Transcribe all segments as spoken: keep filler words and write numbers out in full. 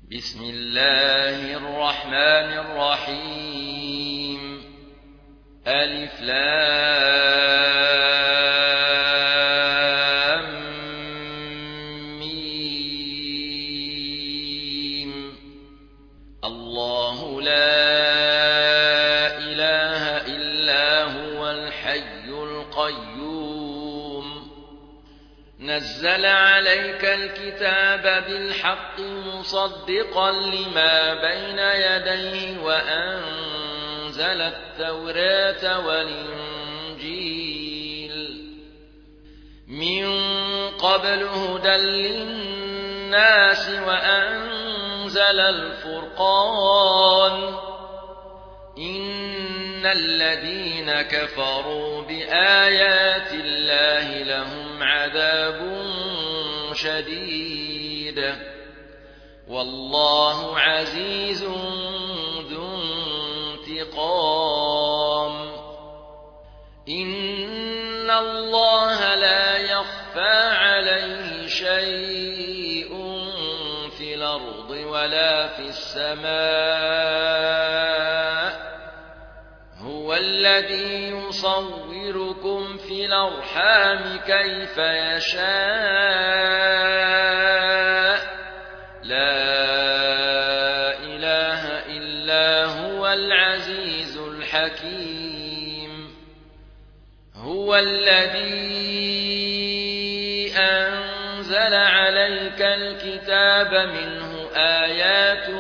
بسم الله الرحمن الرحيم ألف لام ميم الله لا إله إلا هو الحي القيوم نزل عليك الكتاب بالحق مصدقا لما بين يديه وأنزل التوراة والإنجيل من قبل هدى للناس وأنزل الفرقان إن الذين كفروا بآيات الله لهم عذاب شديد والله عزيز ذو انتقام إن الله لا يخفى عليه شيء في الأرض ولا في السماء هو الذي يصوركم في الأرحام كيف يشاء لا إله إلا هو العزيز الحكيم هو الذي أنزل عليك الكتاب منه آيات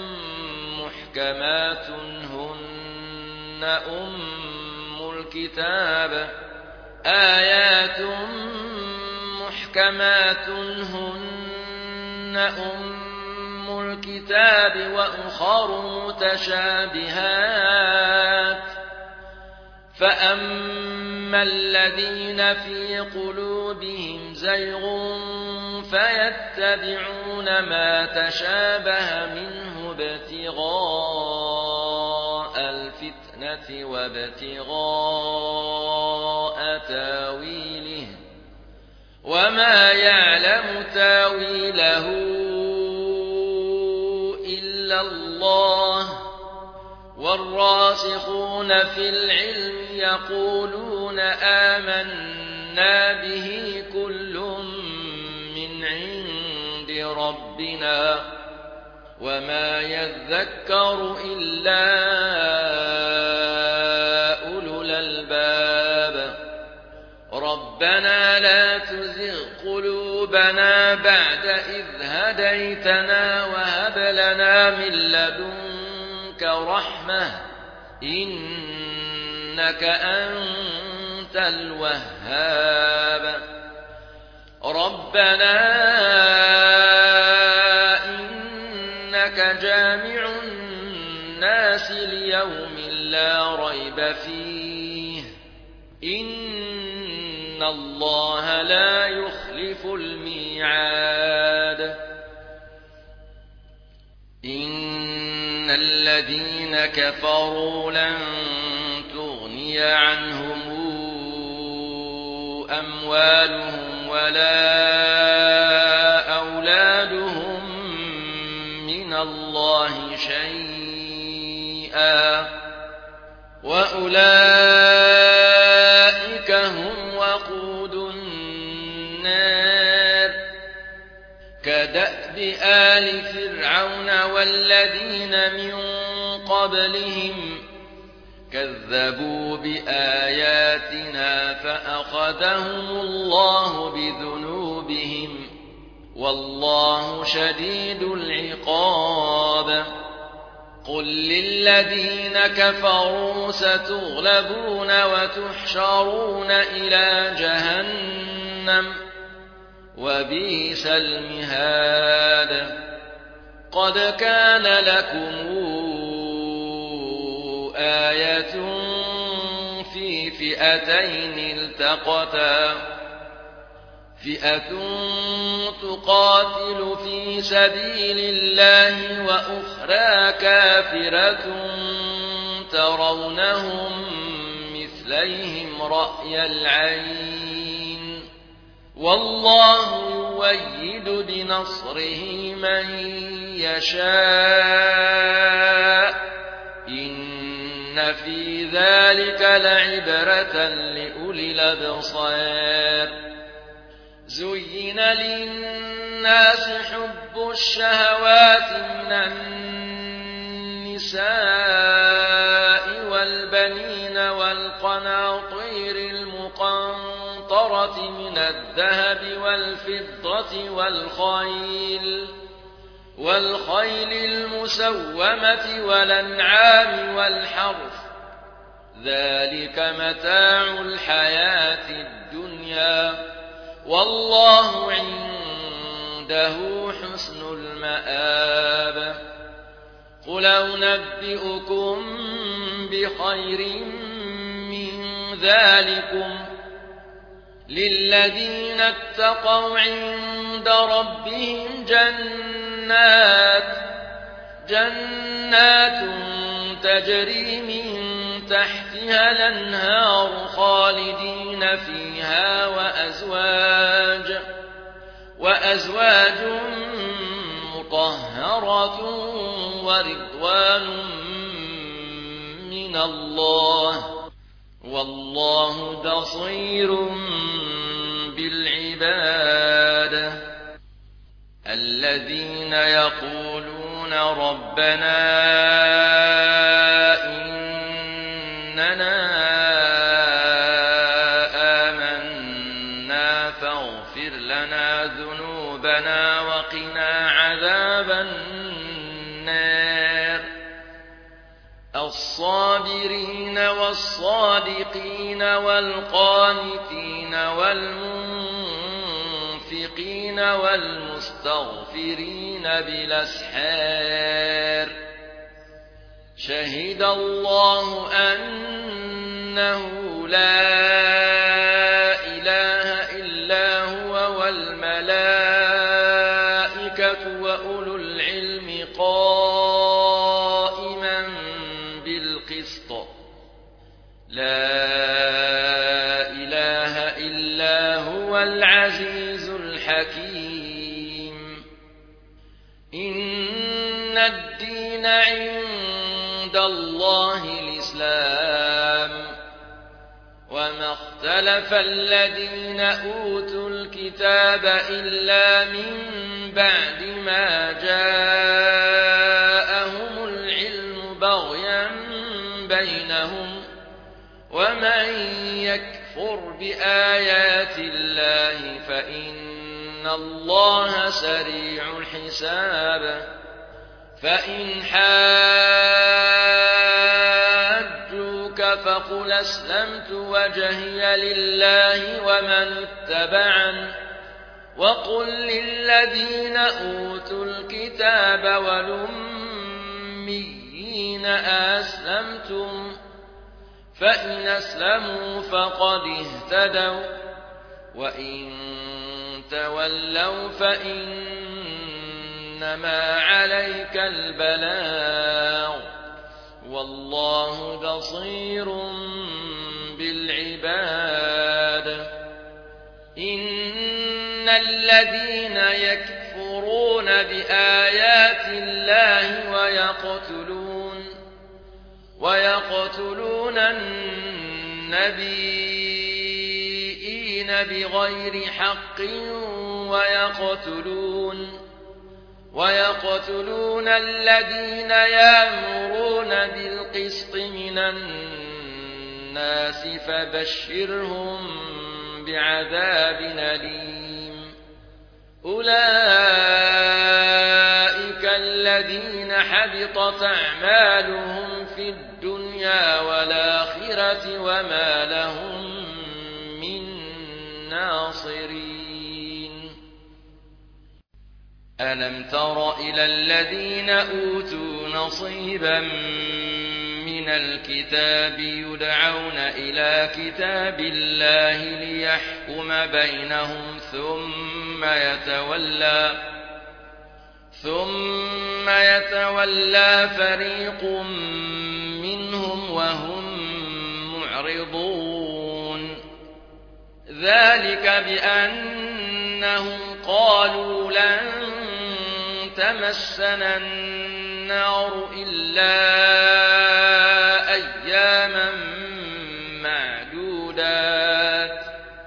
محكمات هن أم الكتاب آيات محكمات هن أم الكتاب وأخر متشابهات فأما الذين في قلوبهم زيغ فيتبعون ما تشابه منه ابتغاء الفتنة وابتغاء تاويله وما يعلم تاويله إلا الله والراسخون في العلم يقولون آمنا به كل من عند ربنا وما يذكر إلا أولو الألباب ربنا لا تزغ قلوبنا بعد إذ هديتنا وهب لنا من لدنك رحمة إنك أنت الوهاب ربنا إنك جامع الناس ليوم لا ريب فيه إن الله لا يخلف الميعاد إن الذين كفروا لن تغني عنهم أموالهم ولا أولادهم من الله شيئا وأولئك هم وقود النار كدأب آل فرعون والذين من قبلهم كذبوا بآياتنا فأخذهم الله بذنوبهم والله شديد العقاب قل للذين كفروا ستغلبون وتحشرون إلى جهنم وبئس المهاد قد كان لكم آية في فئتين التقتا فئة تقاتل في سبيل الله وأخرى كافرة ترونهم مثليهم رأي العين والله يؤيد بنصره من يشاء إن في ذلك لعبرة لأولي الأبصار زين للناس حب الشهوات من النساء والبنين والقناطير المقنطرة من الذهب والفضة والخيل والخيل المسومة والأنعام والحرث ذلك متاع الحياة الدنيا والله عنده حسن المآب قل أنبئكم بخير من ذلكم للذين اتقوا عند ربهم جنات جنات تجري من تحتها الأنهار خالدين فيها وأزواج وأزواج مطهرة ورضوان من الله والله بصير بالعباد الذين يقولون ربنا إننا آمنا فاغفر لنا ذنوبنا وقنا عذاب النار الصابرين والصادقين والقانتين والمنفقين والمستغفرين بالأسحار شهد الله أنه لا إله إلا هو والملائكة وأولو العلم قائما بالقسط لا إله إلا هو العزيز الحكيم إن الدين عند الله الإسلام وما اختلف الذين أوتوا الكتاب إلا من بعد ما جاءهم العلم بغيا بينهم ومن يكفر بآيات الله فإن الله سريع الحساب فإن حاجوك فقل أسلمت وجهي لله ومن اتبعن وقل للذين أوتوا الكتاب والأميين أسلمتم فإن أسلموا فقد اهتدوا وإن تولوا فإنما عليك البلاغ والله بصير بالعباد إن الذين يكفرون بآيات الله ويقتلون ويقتلون النبيين بغير حق ويقتلون ويقتلون الذين يأمرون بالقسط من الناس فبشرهم بعذاب أليم أولئك الذين حبطت أعمالهم في الدنيا والآخرة وما لهم من ناصرين ألم تر إلى الذين أوتوا نصيبا من الكتاب يدعون إلى كتاب الله ليحكم بينهم ثم يتولى ثم يتولى فريق منهم وهم معرضون ذلك بأن أنهم قالوا لن تمسنا النار إلا أياما معدودات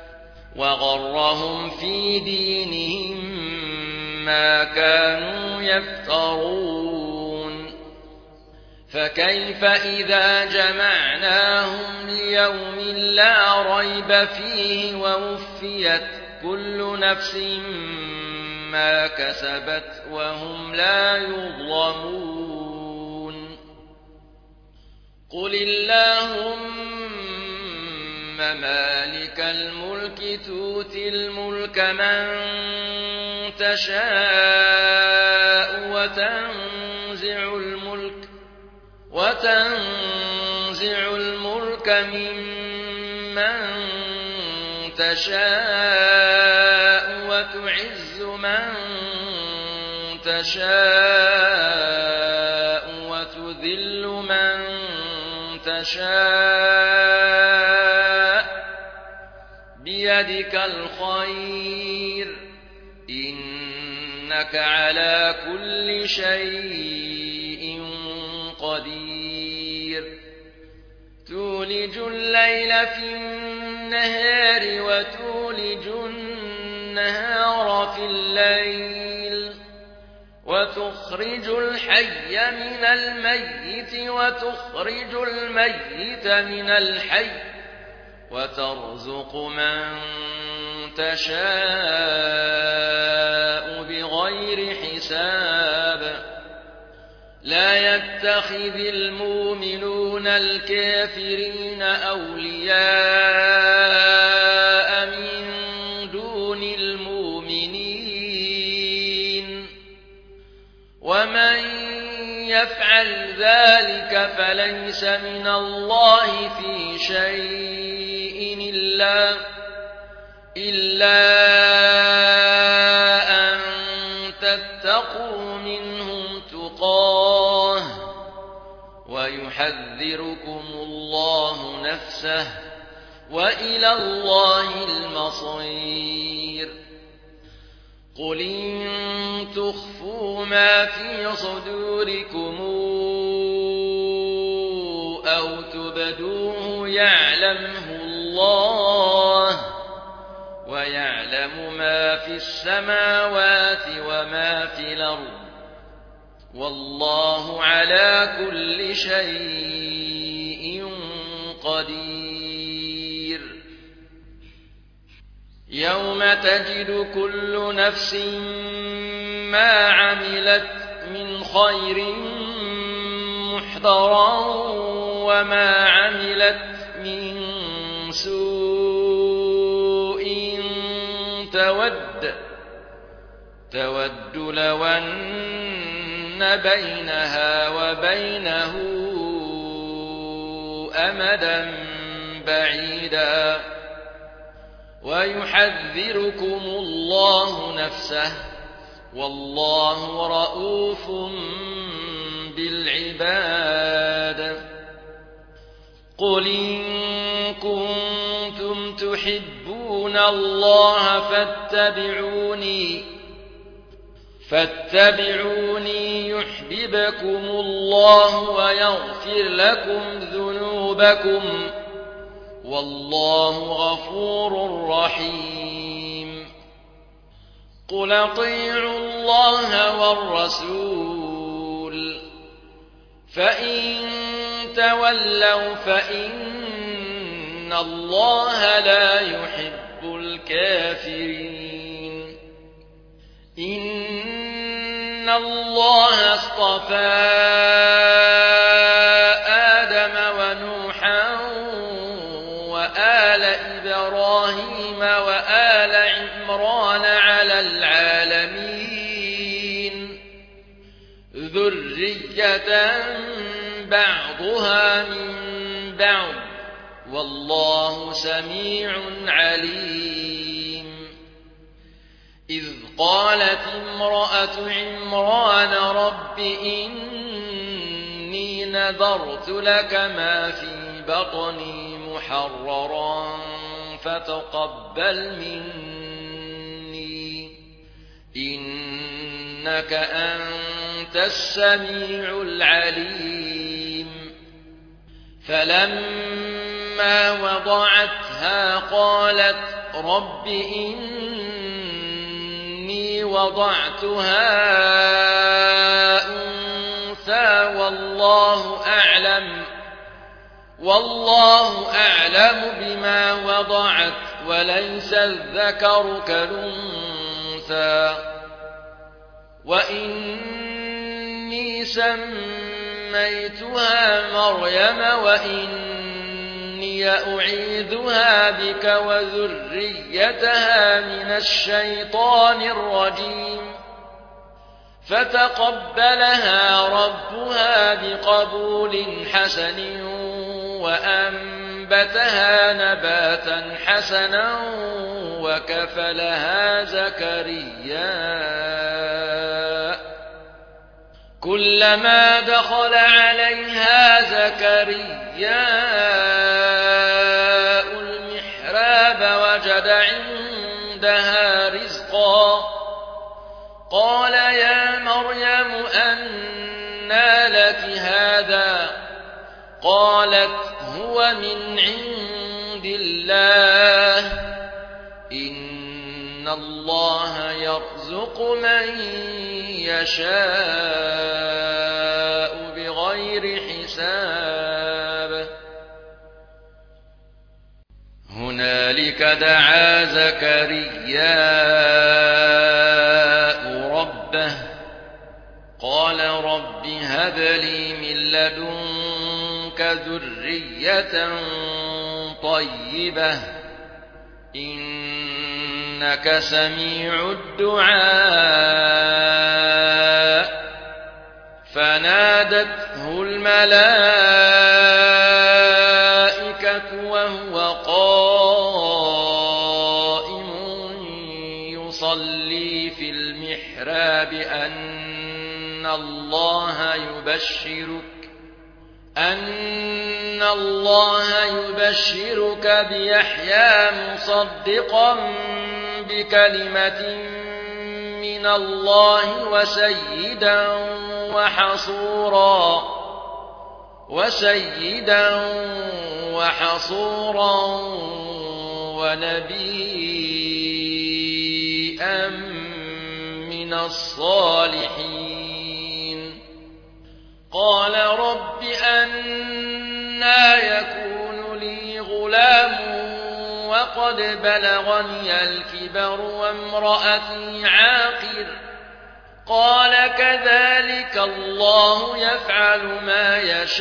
وغرهم في دينهم ما كانوا يفترون فكيف إذا جمعناهم ليوم لا ريب فيه ووفيت كل نفس ما كسبت وهم لا يظلمون قل اللهم مالك الملك تؤتي الملك من تشاء وتنزع الملك وتنزع الملك ممن تشاء وتعز من تشاء وتذل من تشاء بيدك الخير إنك على كل شيء قدير تولج الليل في النهار وتولج النهار في الليل وتخرج الحي من الميت وتخرج الميت من الحي وترزق من تشاء بغير حساب لا يتخذ المؤمنون الكافرين أولياء من دون المؤمنين ومن يفعل ذلك فليس من الله في شيء إلا إلا أن تتقوا منهم تقاه ويحذركم الله نفسه وإلى الله المصير قل إن تخفوا ما في صدوركم أو تبدوه يعلمه الله ويعلم ما في السماوات وما في الأرض والله على كل شيء قدير يوم تجد كل نفس ما عملت من خير محضرا وما عملت من سوء تود تود لو أن بينها وبينه أمدا بعيدا ويحذركم الله نفسه والله رؤوف بالعباد قل إن كنتم تحبون الله فاتبعوني فاتبعوني يحببكم الله ويغفر لكم ذنوبكم والله غفور رحيم قل اطيعوا الله والرسول فإن تولوا فإن الله لا يحب الكافرين إن الله اصطفى آدم ونوحا وآل إبراهيم وآل عمران على العالمين ذرية بعضها من بعض والله سميع عليم إذ قالت امرأة عمران رب إني نذرت لك ما في بطني محررا فتقبل مني إنك أنت السميع العليم فلما وضعتها قالت رب إني وضعتها أنثى والله أعلم والله أعلم بما وضعت وليس الذكر كالأنثى وإني سميتها مريم وإني أعيذها بك وذريتها من الشيطان الرجيم فتقبلها ربها بقبول حسن وأنبتها نباتا حسنا وكفلها زكريا كلما دخل عليها زكريا المحراب وجد عندها رزقا قال يا مريم أنى لك هذا قالت هو من عند الله إن الله يرزق من يشاء بغير حساب هنالك دعا زكريا ربه قال رب هب لي من لدنك ذرية طيبة إنك سميع الدعاء فنادته الملائكة وهو قائم يصلي في المحراب أن الله يبشرك أن الله يبشرك بيحيى مصدقا بكلمة من الله وسيدا وحصورا وسيدا وحصورا ونبيا من الصالحين قال رب أنى يكون لي غلام وقد بلغني الكبر وامرأتي عاقر قال كذلك الله يفعل ما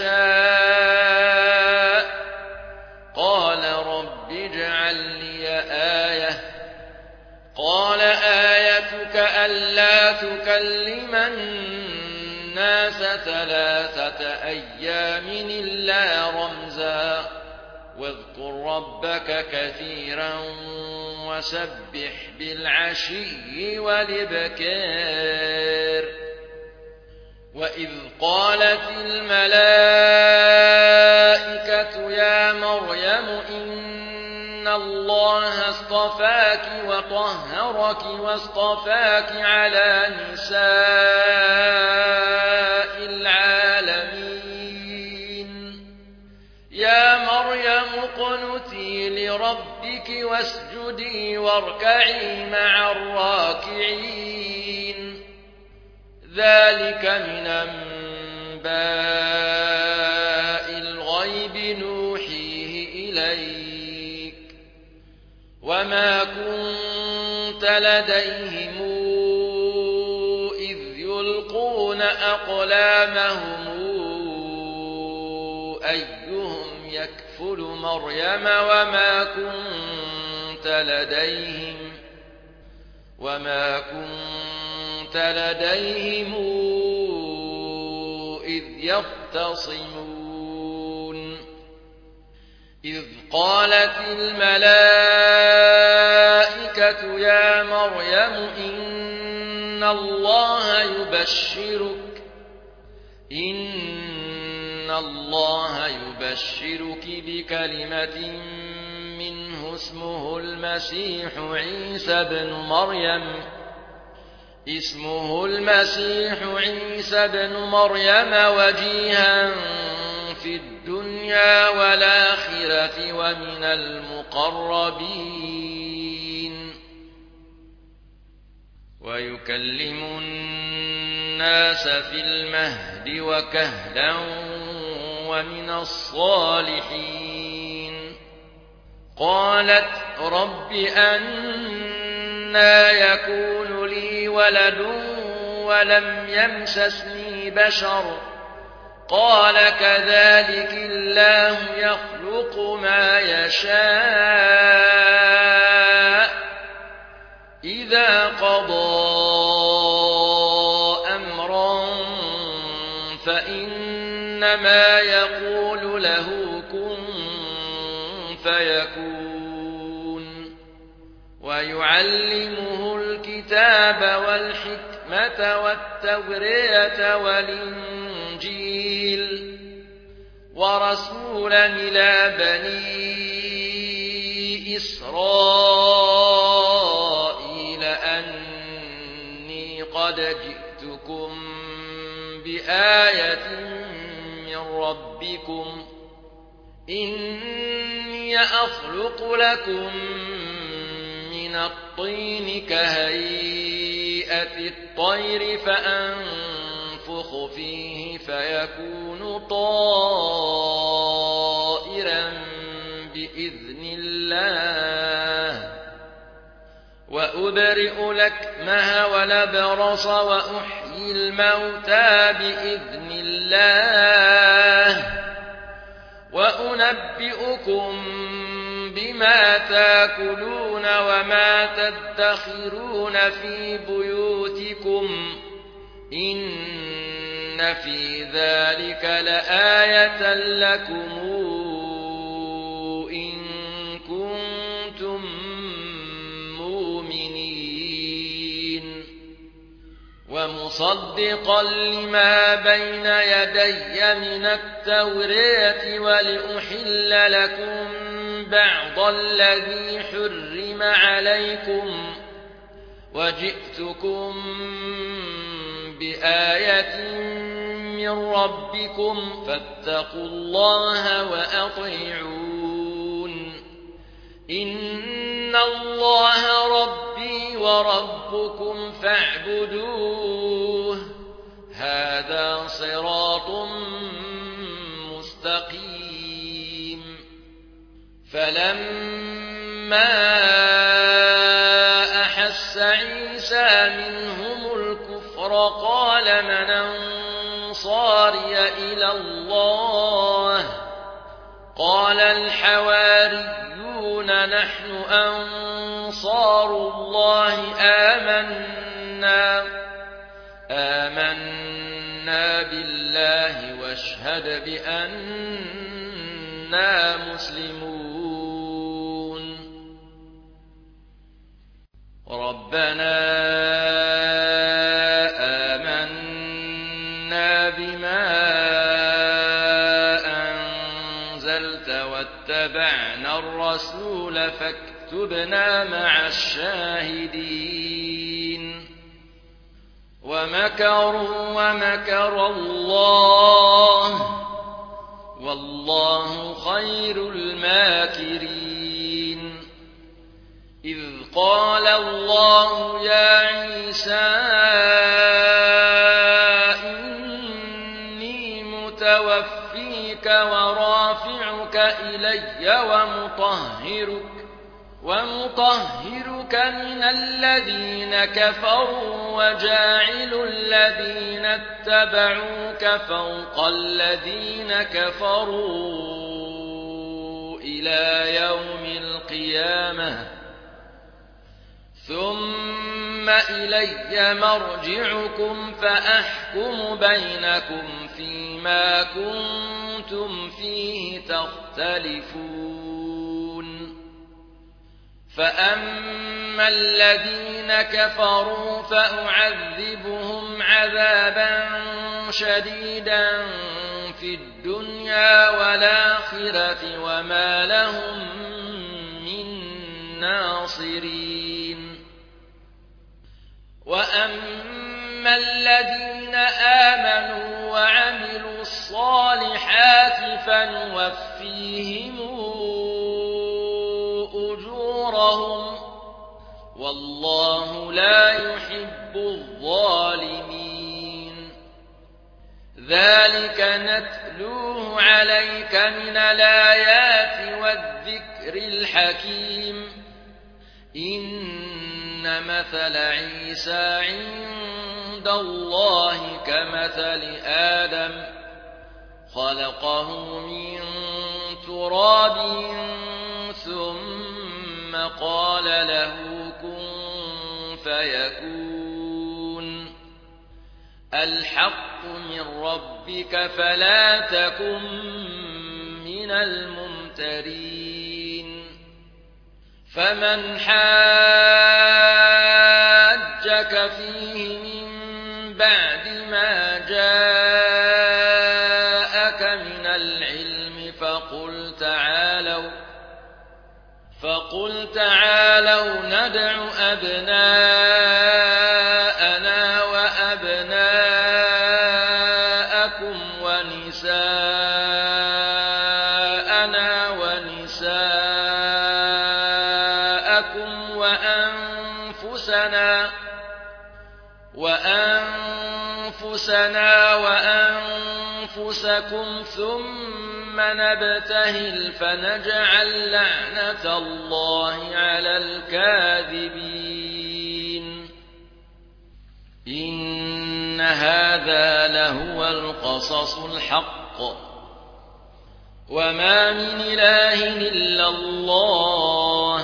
يشاء قال رب اجعل لي آية قال آيتك ألا تكلم الناس ثلاثة أيام إلا رمزا واذكر ربك كثيرا وسبح بالعشي والإبكار وإذ قالت الملائكة يا مريم إن الله اصطفاك وطهرك واصطفاك على نساء العالمين يا مريم اقنتي لربك واسجدي واركعي مع الراكعين ذلك من أنباء الغيب نوحيه إليك وما كنت لديهم إذ يلقون أقلامهم أيهم يكفل مريم وما كنت لديهم وما كنت لديهم إذ يختصمون إذ قالت الملائكة يا مريم إن الله يبشرك إن الله يبشرك بكلمة منه اسمه المسيح عيسى بن مريم اسمه المسيح عيسى بن مريم وجيها في الدنيا والآخرة ومن المقربين ويكلم الناس في المهد وكهلا ومن الصالحين قالت رب أنى يكون لي ولد ولم يمسسني بشر قال كذلك الله يخلق ما يشاء إذا قضى أمرا فإنما يقول له كن فيكون ويعلمه الكتاب والحكمة والتوراة والإنجيل ورسولا إلى بني إسرائيل أني قد جئتكم بآية من ربكم إني أخلق لكم من الطين كهيئة الطير فأنفخ فيه فيكون طائرا بإذن الله وأبرئ الأكمه والأبرص وأحيي الموتى بإذن الله وأنبئكم بما تاكلون وما تدخرون في بيوتكم إن في ذلك لآية لكم إن كنتم مؤمنين ومصدقا لما بين يدي من التوراة ولأحل لكم بعض الذي حرم عليكم وجئتكم بآية من ربكم فاتقوا الله وأطيعون إن الله ربي وربكم فاعبدوه هذا صراط مستقيم فلما أحس عيسى منهم الكفر قال من أنصاري إلى الله قال الحواريون نحن أنصار الله آمنا آمنا بالله واشهد بأننا مسلمون ربنا آمنا بما أنزلت واتبعنا الرسول فاكتبنا مع الشاهدين ومكروا ومكر الله والله خير الماكرين إذ قال الله يا عيسى إني متوفيك ورافعك إلي ومطهرك ومطهرك من الذين كفروا وجاعل الذين اتبعوك فوق الذين كفروا إلى يوم القيامة ثم إلي مرجعكم فأحكم بينكم فيما كنتم فيه تختلفون فأما الذين كفروا فأعذبهم عذابا شديدا في الدنيا والآخرة وما لهم من ناصرين وأما الذين آمنوا وعملوا الصالحات فنوفيهم أجورهم والله لا يحب الظالمين ذلك نتلوه عليك من الآيات والذكر الحكيم إن مثل عيسى عند الله كمثل آدم خلقه من تراب ثم قال له كن فيكون الحق من ربك فلا تكن من الممترين فمن حاجك فيه من بعد ما جاءك من العلم فقل تعالوا فقل تعالوا ندع أبناءنا وأبناءكم ونساءنا ونساءكم وأنفسنا وأنفسنا وأنفسكم ثم نبتهل فنجعل لعنة الله على الكاذبين إن هذا لهو القصص الحق وما من إله إلا الله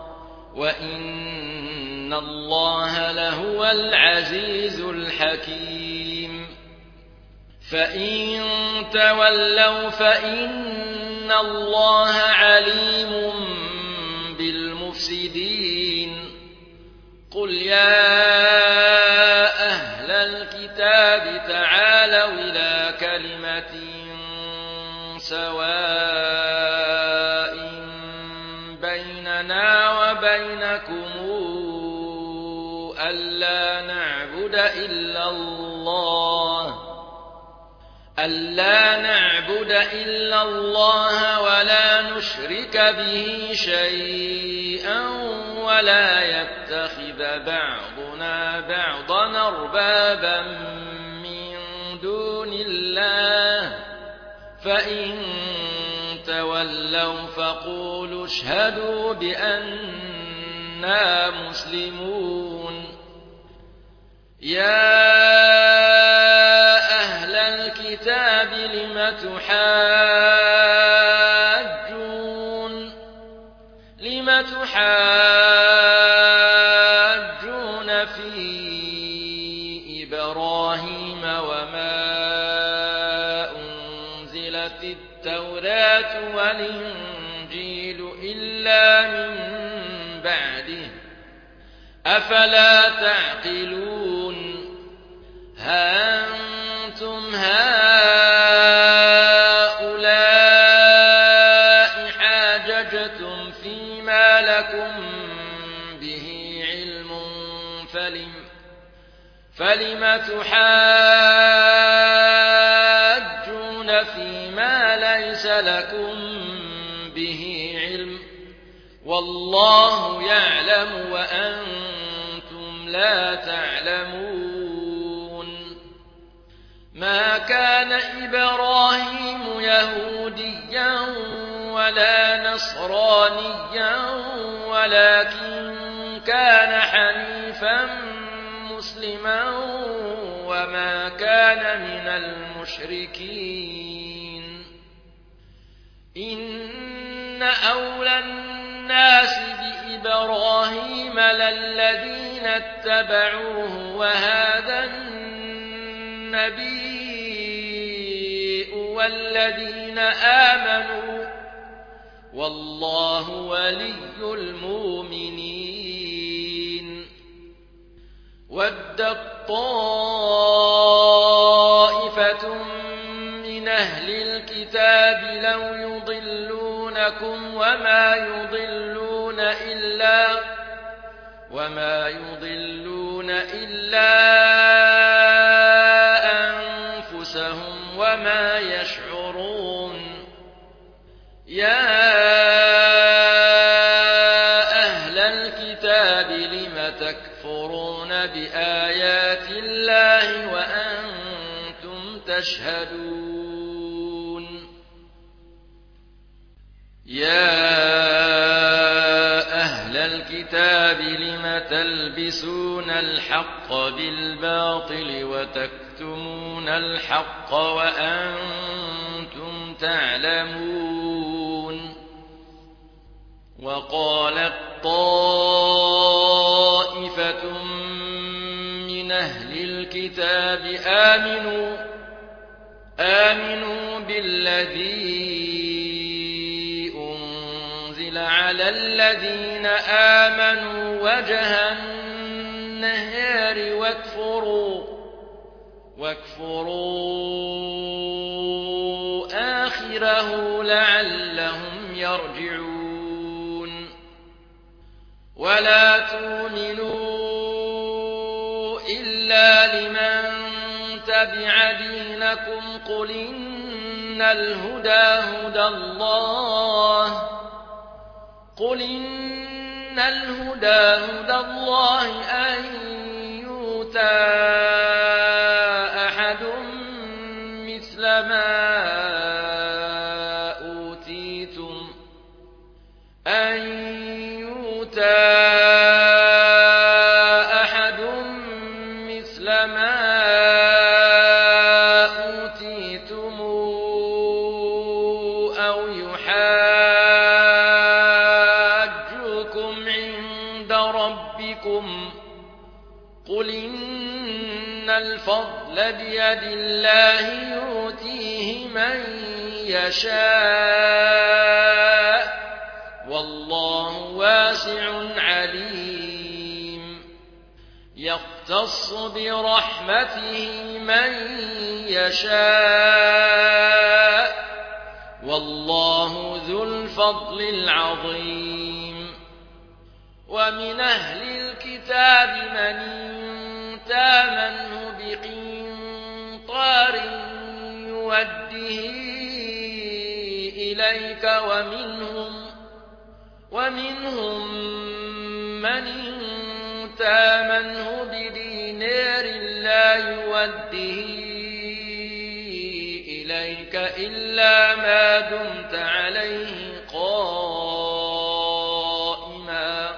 وإن الله لهو العزيز الحكيم فإن تولوا فإن الله عليم بالمفسدين قل يا أهل الكتاب تعالوا إلى كلمة سواء بيننا وبينكم ألا نعبد إلا الله ألا نعبد إلا الله ولا نشرك به شيئا ولا يتخذ بعضنا بعضا أربابا من دون الله فإن تولوا فقولوا اشهدوا بأننا مسلمون يا أهل الكتاب لم تحاجون لم تحاجون في إبراهيم وما أنزلت التوراة والإنجيل إلا من بعده أفلا تعقلون ها أنتم هؤلاء حاججتم فيما لكم به علم فلم, فلم تحاجون فيما ليس لكم به علم والله يعلم وأنتم لا تعلمون ما كان إبراهيم يهوديا ولا نصرانيا ولكن كان حنيفا مسلما وما كان من المشركين إن أولى الناس بإبراهيم للذين اتبعوه وهذا النبي والذين آمنوا والله ولي المؤمنين ودت طائفة من أهل الكتاب لو يضلونكم وما يضلون إلا وما يضلون إلا أنفسهم وما يشعرون يا أهل الكتاب لم تكفرون بآيات الله وأنتم تشهدون يا أهل الكتاب لم تلبسون الحق بالباطل وتكتمون الحق وأنتم تعلمون وقالت طائفة من أهل الكتاب آمنوا آمنوا بالذي أنزل على الذين آمنوا وجه النهار واكفروا واكفروا آخره لعلهم يرجعون ولا تؤمنوا إلا لمن تبع دينكم قل إن الهدى هدى الله قل إن الهدى هدى الله أن يؤتى أحد مثل ما أوتيتم أن يؤتى أحد مثل ما أوتيتم أو يحاجوكم عند ربكم قل إن الفضل بيد الله يؤتيه من يشاء والله واسع عليم يختص برحمته من يشاء والله ذو الفضل العظيم ومن أهل الكتاب من تامنه بقنطار يوده إليك ومنهم ومنهم من تامنه بدينار لا يوده إليك إلا ما دمت عليه قائما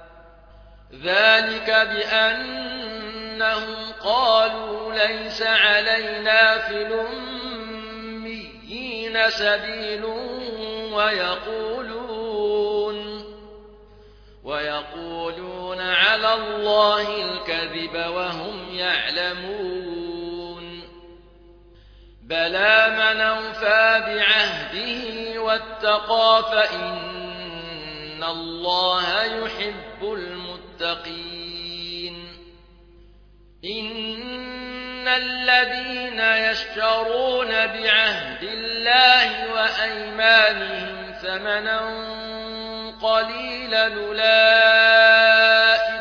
ذلك بأنهم قالوا ليس علينا في الأميين سبيل ويقولون ويقولون على الله الكذب وهم يعلمون بلى من أوفى بعهده واتقى فإن الله يحب المتقين إن الذين يشترون بعهد الله وأيمانهم ثمنا قليلا أولئك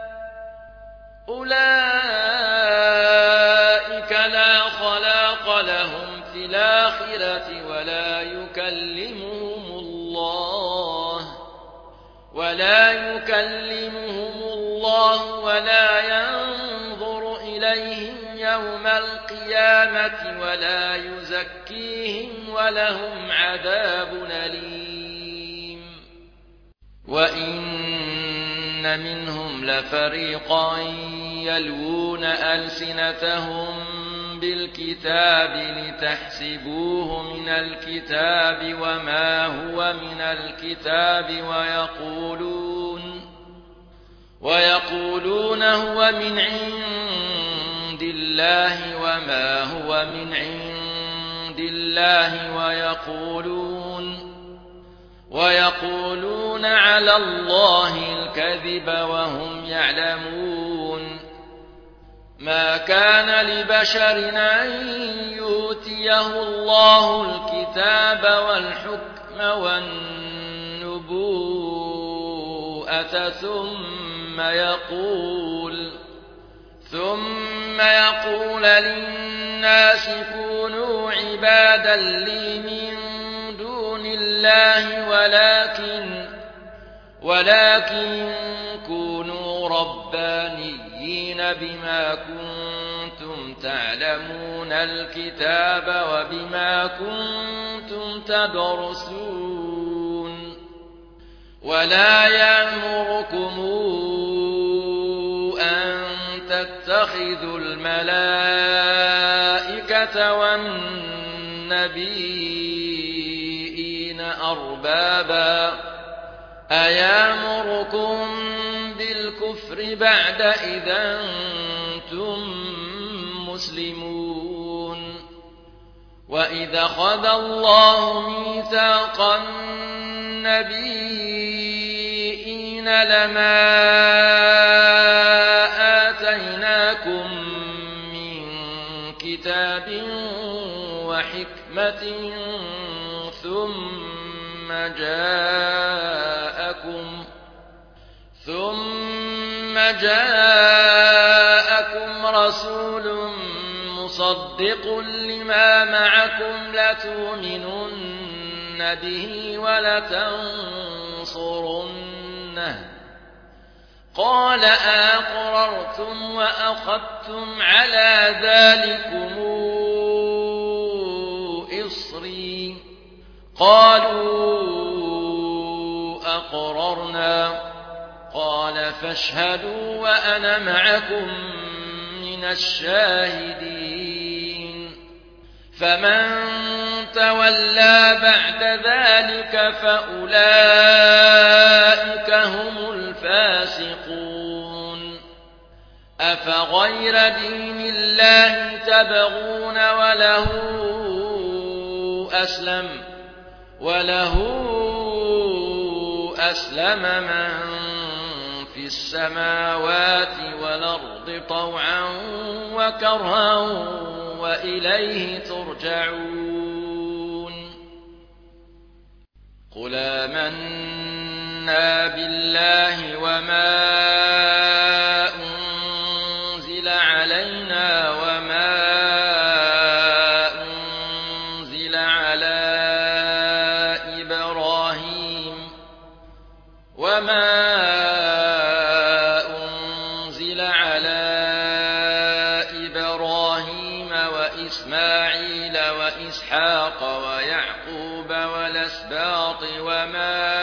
أولئك لا خلاق لهم في الآخرة ولا يكلمهم الله ولا يكلمهم الله ولا ينظر إليهم يوم القيامة ولا يزكيهم ولهم عذاب أليم وإن منهم لفريقا يلوون ألسنتهم بالكتاب لتحسبوه من الكتاب وما هو من الكتاب ويقولون ويقولون هو من عند الله وما هو من عند الله ويقولون ويقولون على الله الكذب وهم يعلمون ما كان لبشر أن يؤتيه الله الكتاب والحكم والنبوءة ثم ثم يقول ثم يقول للناس كونوا عبادا لي من دون الله ولكن ولكن كونوا ربانيين بما كنتم تعلمون الكتاب وبما كنتم تدرسون ولا يأمركم أن تتخذوا الملائكة والنبيين أربابا أيامركم بالكفر بعد إذا أنتم مسلمون وإذا أخذ الله ميثاق النبيين لما آتيناكم من كتاب وحكمة ثم جاءكم ثم جاءكم رسول مصدق لما معكم لتؤمنن به ولتنصرنه قال أقررتم وأخذتم على ذلكم إصري قالوا أقررنا قال فاشهدوا وأنا معكم من الشاهدين فمن تولى بعد ذلك فأولئك هم الفاسقون أفغير دين الله تبغون وله أسلم وله أسلم من في السماوات والأرض طوعا وكرها وإليه ترجعون قل آمنا بالله وما أنزل علينا وما أنزل على إبراهيم وما إسماعيل وإسحاق ويعقوب والأسباط وما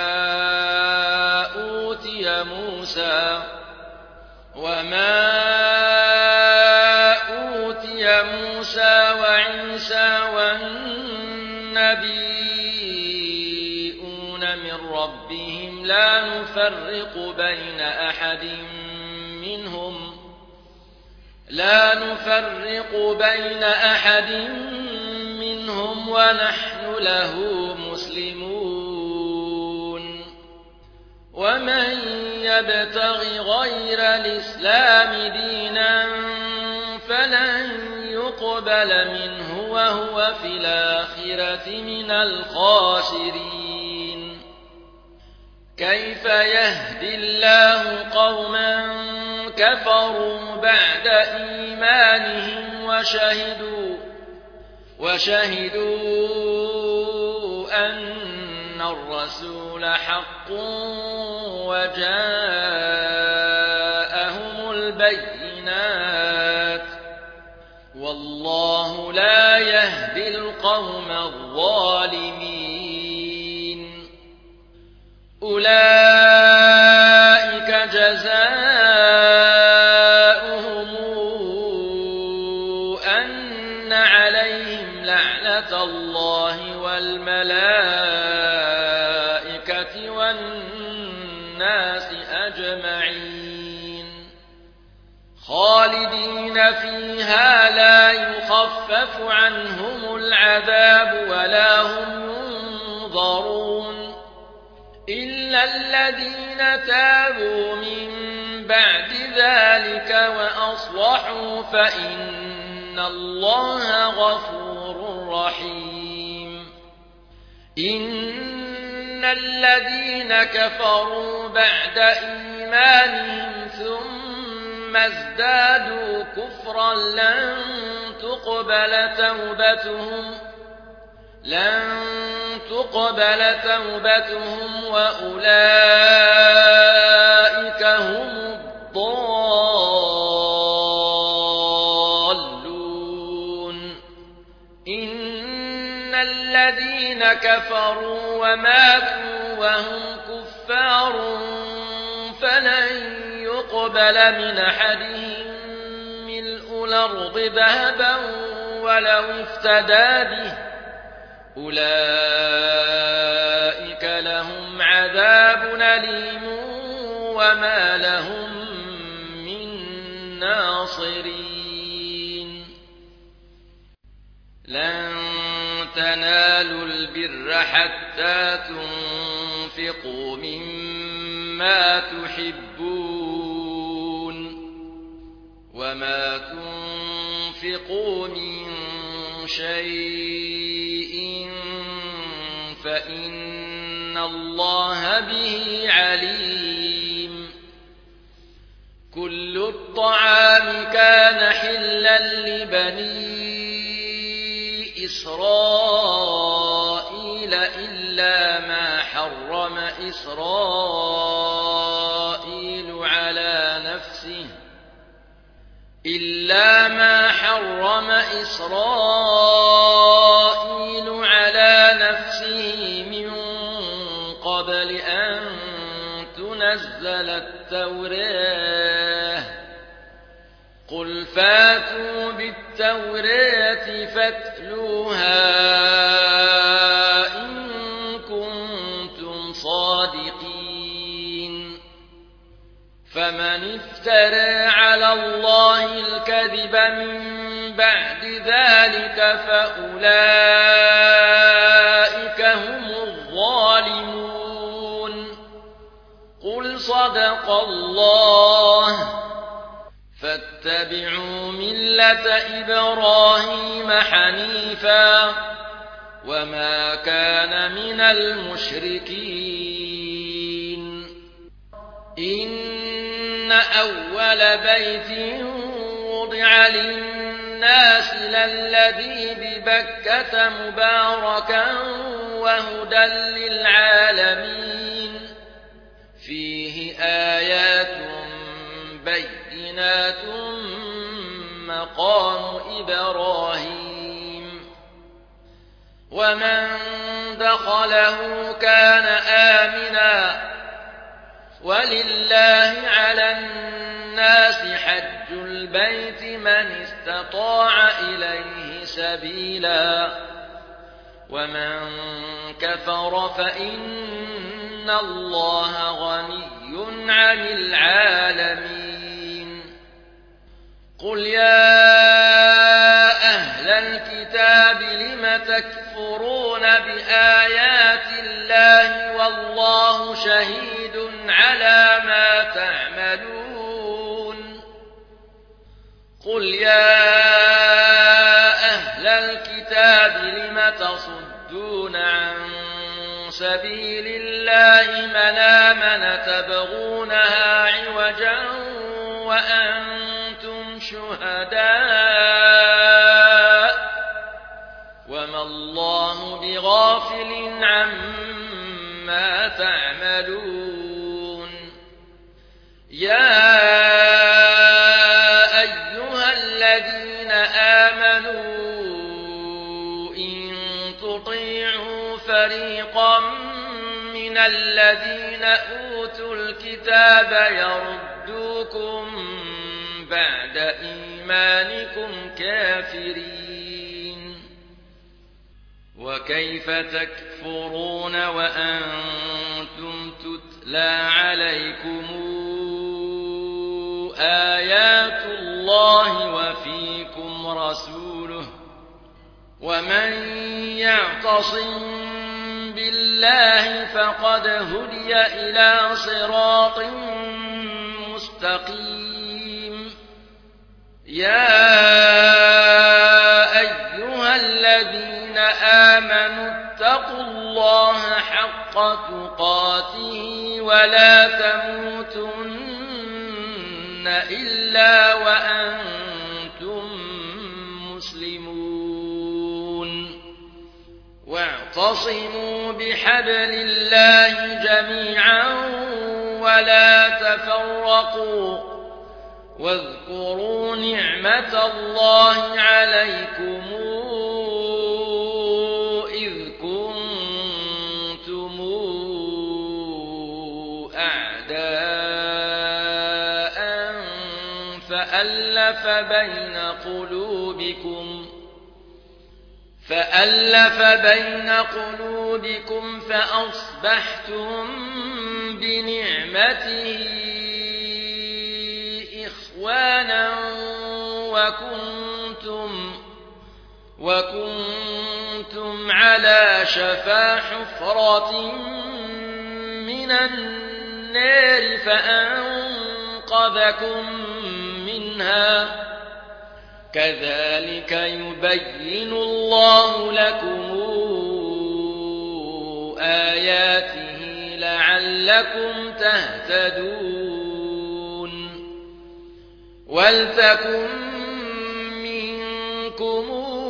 أوتي موسى وما أوتي موسى وعيسى والنبيون من ربهم لا نفرق بين أحد منهم لا نفرق بين أحد منهم ونحن له مسلمون ومن يبتغ غير الإسلام دينا فلن يقبل منه وهو في الآخرة من الخاسرين كيف يهدي الله قوما كفروا بعد إيمانهم وشهدوا وشهدوا أن الرسول حق وجاءهم البينات والله لا يهدي القوم الظالمين أولئك جزاؤهم أن عليهم لعنة الله والملائكة والناس أجمعين خالدين فيها لا يخفف عنهم العذاب ولا هم ينظرون إلا الذين تابوا من بعد ذلك وأصلحوا فإن الله غفور رحيم إن الذين كفروا بعد إيمانهم ثم ازدادوا كفرا لن تقبل توبتهم لن تقبل توبتهم وأولئك هم الضالون. إن الذين كفروا وماتوا وهم كفار فلن يقبل من أحدهم ملء الأرض ذهبا ولو افتدى به أولئك لهم عذاب أليم وما لهم من ناصرين. لن تنالوا البر حتى تنفقوا مما تحبون وما تنفقوا من شيء فإن الله به عليم. كل الطعام كان حلا لبني إسرائيل إلا ما حرم إسرائيل على نفسه إلا ما حرم إسرائيل على نفسه من قبل أن تنزل التوراة. قل فاتوا بالتوراة فاتلوها إن كنتم صادقين. فمن افترى على الله الكذب من بعد ذلك فأولئك هم الظالمون. قل صدق الله فاتبعوا ملة إبراهيم حنيفا وما كان من المشركين. إن أول بيت وضع للناس للذي ببكة مباركا وهدى للعالمين فيه آيات بينات مقام إبراهيم ومن دخله كان آمنا ولله على الناس حج البيت من استطاع إليه سبيلا ومن كفر فإن الله غني عن العالمين. قل يا أهل الكتاب لم تكفرون بآيات الله والله شهيد على ما تعملون. قل يا أهل الكتاب لم تصدون عن سبيل الله من آمن تبغونها عوجا وأنتم شهداء وما الله بغافل عما تعملون. يا أيها الذين آمنوا إن تطيعوا فريقا من الذين أوتوا الكتاب يردوكم بعد إيمانكم كافرين وكيف تكفرون وأنتم تتلى عليكم آيات الله وفيكم رسوله ومن يعتصم بالله فقد هدي إلى صراط مستقيم. يا أيها الذين الذين آمنوا اتقوا الله حق تقاته ولا تموتن إلا وأنتم مسلمون واعتصموا بحبل الله جميعا ولا تفرقوا واذكروا نعمة الله عليكم إذ كنتم أعداء فألف بين قلوبكم فألف بين قلوبكم فأصبحتم بنعمته إخوانا وكنتم وكنتم على شفا حفرة من النار فأنقذكم منها كذلك يبين الله لكم آياته لعلكم تهتدون ولتكن منكم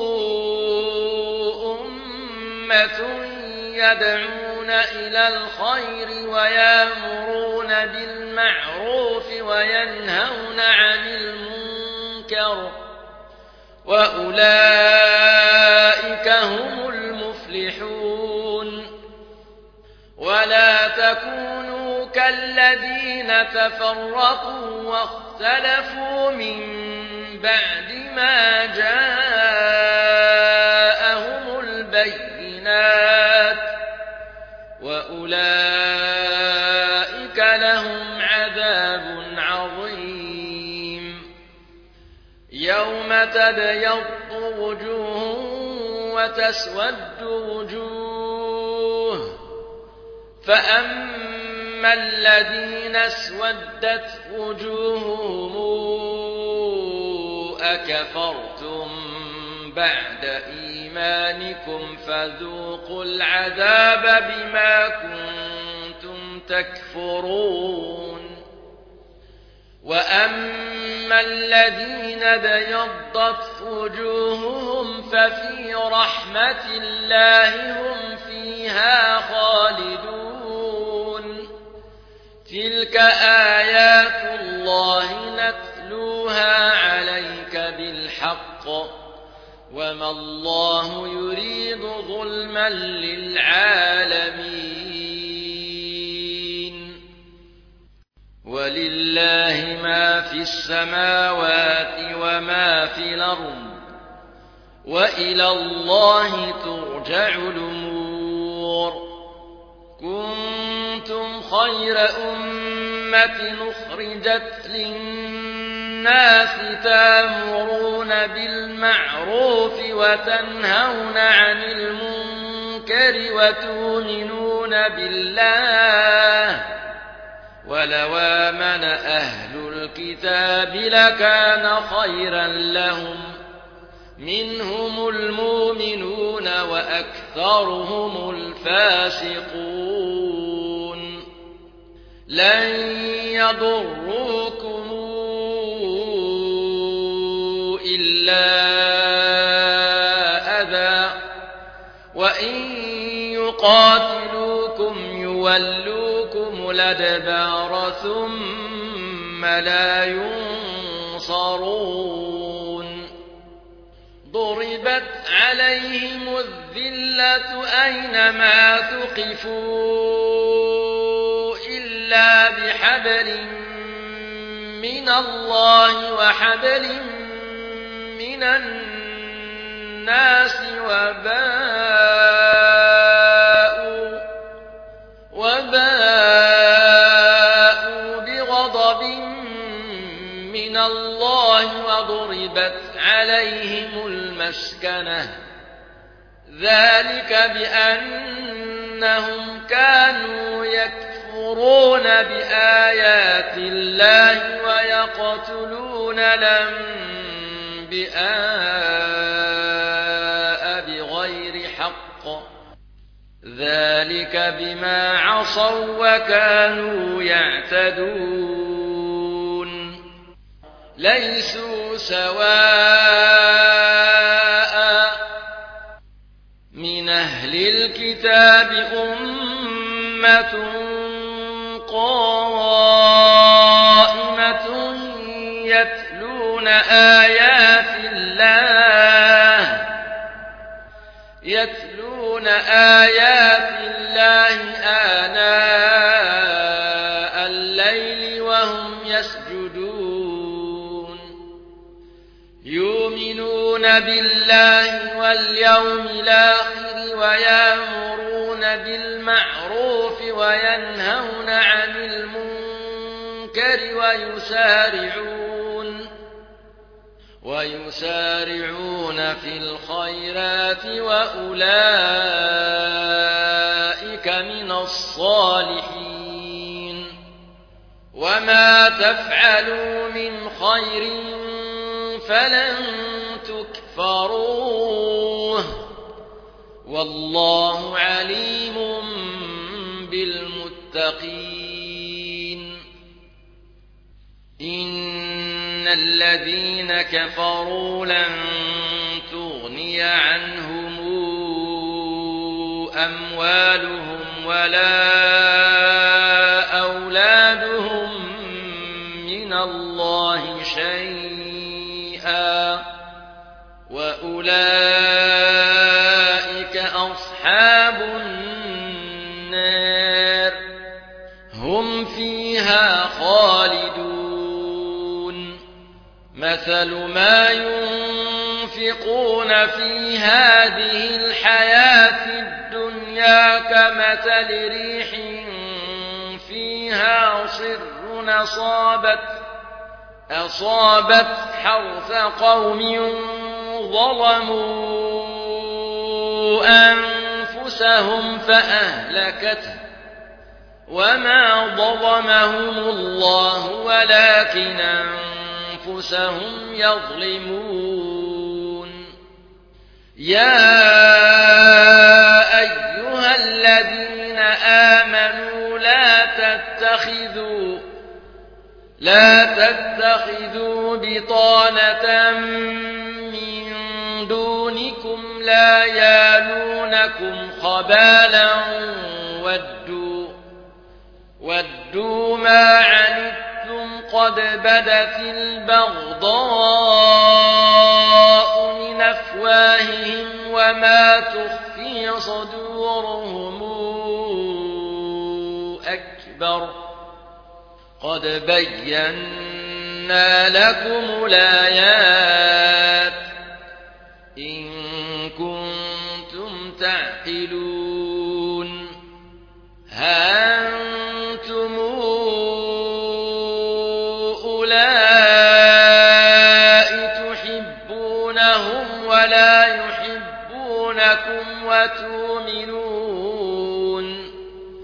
أمة يدعون إلى الخير ويأمرون بالمعروف وينهون عن المنكر وأولئك هم المفلحون ولا تكونوا كالذين تفرقوا واختلفوا من بعد ما جاءهم البينات وأولئك لهم عذاب عظيم يوم تبيض وجوه وتسود وجوه فأما الذين اسودت وجوههم أكفرتم بعد إيمانكم فذوقوا العذاب بما كنتم تكفرون وأما الذين بيضت وجوههم ففي رحمة الله هم فيها خالدون تلك آيات الله نتلوها عليك بالحق وما الله يريد ظلما للعالمين ولله ما في السماوات وما في الأرض وإلى الله ترجع الأمور كنتم خير أمة أخرجت للناس تأمرون بالمعروف وتنهون عن المنكر وتؤمنون بالله ولو آمن أهل الكتاب لكان خيرا لهم منهم المؤمنون وأكثرهم الفاسقون لن يضروكم إلا أذى وإن يقاتلوكم يولوكم الأدبار ثم لا ينصرون ضربت عليهم الذلة أينما ثقفوا إلا بحبل من الله وحبل من الناس وباءوا وباءوا بغضب من الله وضربت عليهم المسكنة ذلك بأنهم كانوا يكفرون بآيات الله ويقتلون الأنبياء بغير بغير حق ذلك بما عصوا وكانوا يعتدون ليسوا سواء من أهل الكتاب أمة قائمة يتلون آيات الله يتلون آيات الله آناء الليل وهم يسجدون يؤمنون بالله واليوم الآخر ويأمرون بالمعروف وينهون عن المنكر ويسارعون ويسارعون في الخيرات وأولئك من الصالحين وما تفعلوا من خير فلن تكفروه والله عليم بالمتقين إن الذين كفروا لن تغني عنهم أموالهم ولا أولادهم من الله شيئا وأولئك أصحاب النار هم فيها خالدون مثل ما ينفقون في هذه الحياة الدنيا كمثل ريح فيها صر أصابت أصابت حرث قوم ظلموا أنفسهم فأهلكته وما ظلمهم الله ولكن أنفسهم يظلمون يا أيها الذين آمنوا لا تتخذوا لا تتخذوا بطانة من دونكم لا يالونكم خبالا ودوا ودوا ما عنتم قد بدت البغضاء من أفواههم وما تخفي صدورهم أكبر قد بينا لكم الآيات إن كنتم تعقلون ها أنتم أولئك تحبونهم ولا يحبونكم وتؤمنون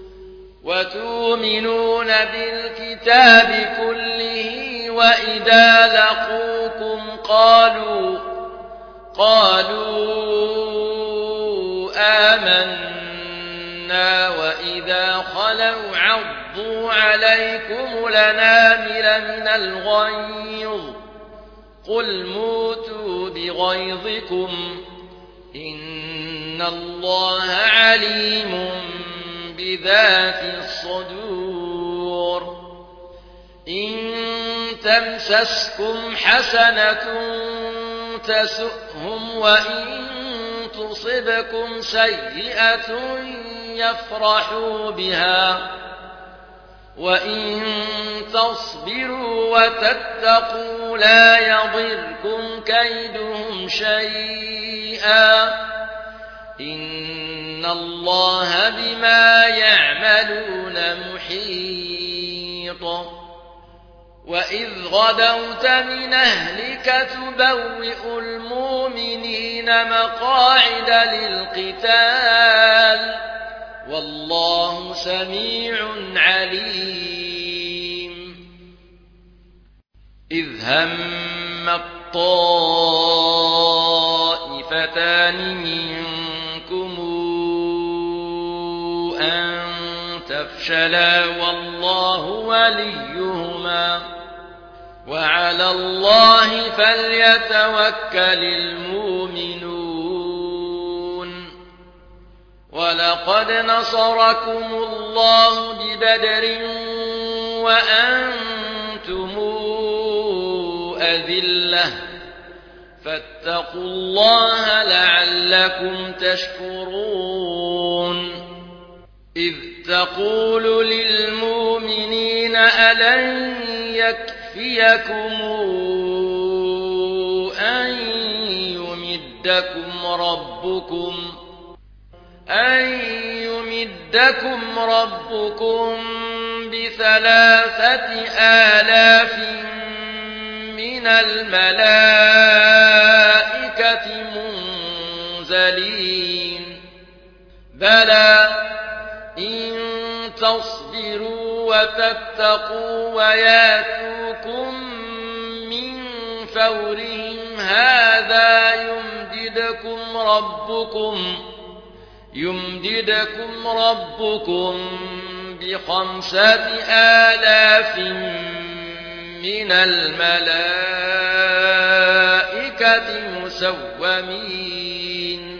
وتؤمنون بالكتاب كله وإذا لقوكم قالوا قالوا آمنا وإذا خلوا عضوا عليكم الأنامل من الغيظ قل موتوا بغيظكم إن الله عليم بذات الصدور إن تمسسكم حسنة تسؤهم وإن تصبكم سيئة يفرحوا بها وإن تصبروا وتتقوا لا يضركم كيدهم شيئا إن الله بما يعملون محيط وإذ غدوت من أهلك تبوئ المؤمنين مقاعد للقتال والله سميع عليم إذ هم الطائفتان منكم تفشلا والله وليهما وعلى الله فليتوكل المؤمنون ولقد نصركم الله ببدر وأنتم أذلة فاتقوا الله لعلكم تشكرون إذ تقول للمؤمنين ألن يكفيكم أن يمدكم ربكم أن يمدكم ربكم بثلاثة آلاف من الملائكة منزلين بلى إن تصبروا وتتقوا وياتوكم من فورهم هذا يمددكم ربكم يمددكم ربكم بخمسة آلاف من الملائكة مسومين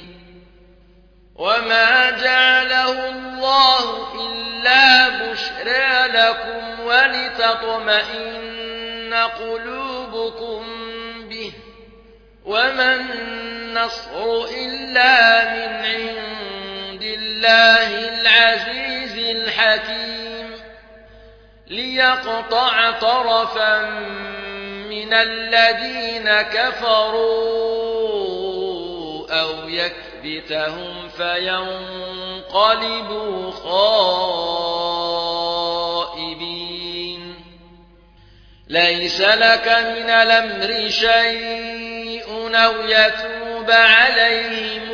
وما جعله الله إلا بشرى لكم ولتطمئن قلوبكم به وما النصر إلا من عند الله العزيز الحكيم ليقطع طرفا من الذين كفروا أو يكبتهم فينقلبوا خائبين ليس لك من الأمر شيء أو يتوب عليهم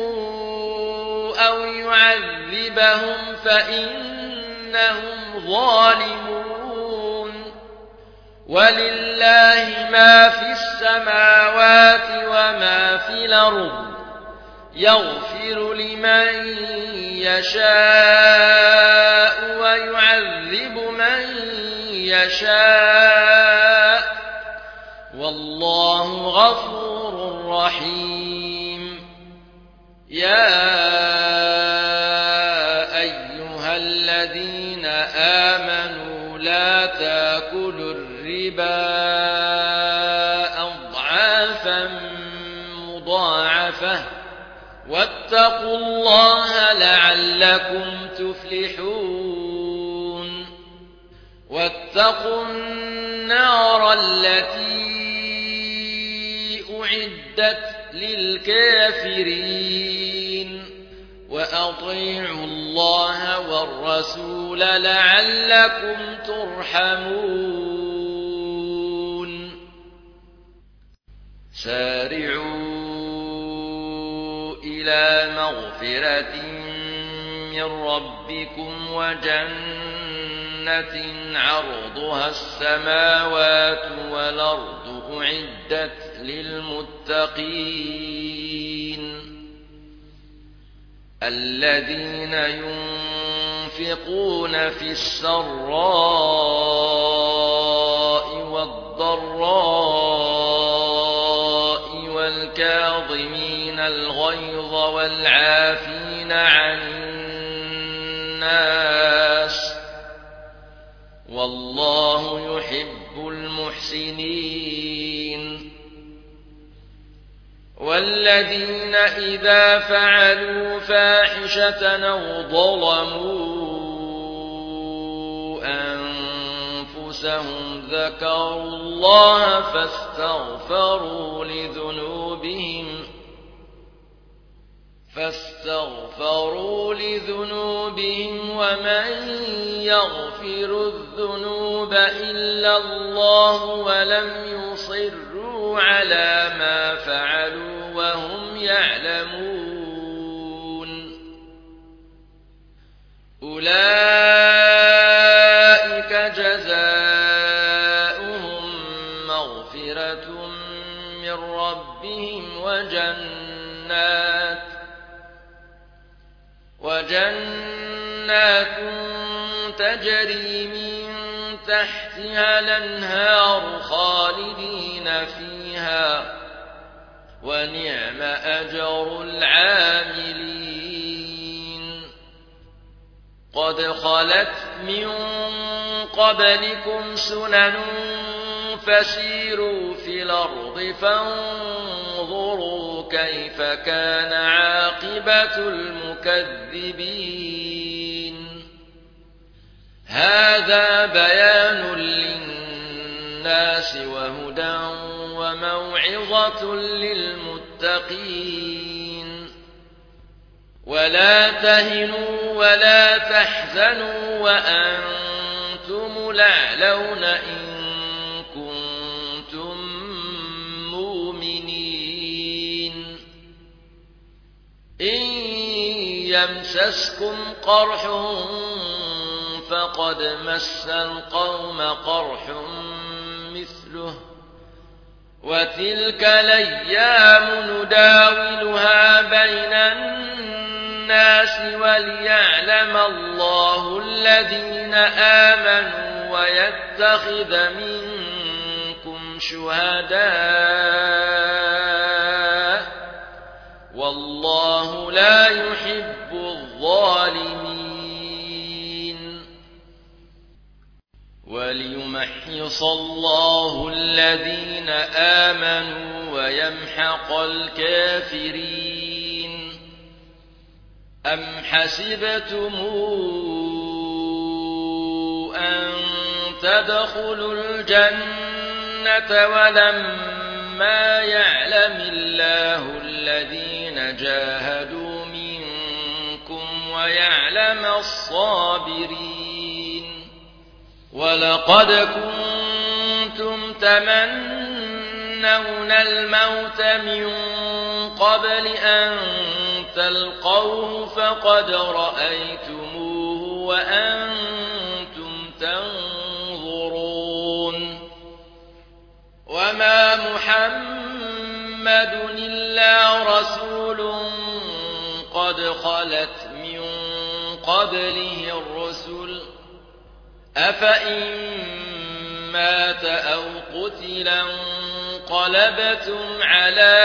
أو يعذبهم فإنهم ظالمون ولله ما في السماوات وما في الأرض يغفر لمن يشاء ويعذب من يشاء والله غفور رحيم يا أيها الذين آمنوا لا تأكلوا الربا أضعافا مضاعفة واتقوا الله لعلكم تفلحون واتقوا النار التي أعدت للكافرين وأطيعوا الله والرسول لعلكم ترحمون سارعوا إلى مغفرة من ربكم وجنة عرضها السماوات والأرض أعدت للمتقين الذين ينفقون في السراء والضراء والكاظمين الغيظ والعافين عن الناس والله يحب المحسنين والذين إذا فعلوا فاحشة أو ظلموا أنفسهم ذكروا الله فاستغفروا لذنوبهم فاستغفروا لذنوبهم ومن يغفر الذنوب إلا الله ولم يصروا على ما فعلوا وهم يعلمون أولئك جزاؤهم مغفرة من ربهم وجنات وجنات تجري من تحتها الأنهار خالدين فيها ونعم أجر العاملين قد خلت من قبلكم سنن فسيروا في الأرض فانظروا كيف كان عاقبة المكذبين هذا بيان للناس وهدى وموعظة للمتقين ولا تهنوا ولا تحزنوا وأنتم الأعلون إن كنتم مؤمنين إن يمسسكم قرح فقد مس القوم قرح مثله وتلك الأيام نداولها بين الناس وليعلم الله الذين آمنوا ويتخذ منكم شهداء والله لا يحب الظالمين وليمحص الله الذين آمنوا ويمحق الكافرين أم حسبتم أن تدخلوا الجنة ولما يعلم الله الذين جاهدوا منكم ويعلم الصابرين ولقد كنتم تمنون الموت من قبل أن تلقوه فقد رأيتموه وأنتم تنظرون وما محمد إلا رسول قد خلت من قبله الرسل أفإن مات أو قتل انقلبتم على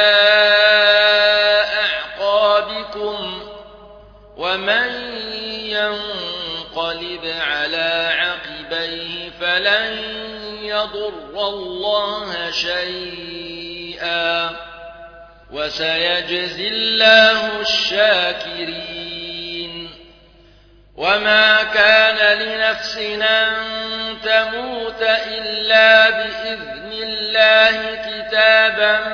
أعقابكم ومن ينقلب على عقبيه فلن يضر الله شيئا وسيجزي الله الشاكرين وما كان لنفس أن تموت إلا بإذن الله كتابا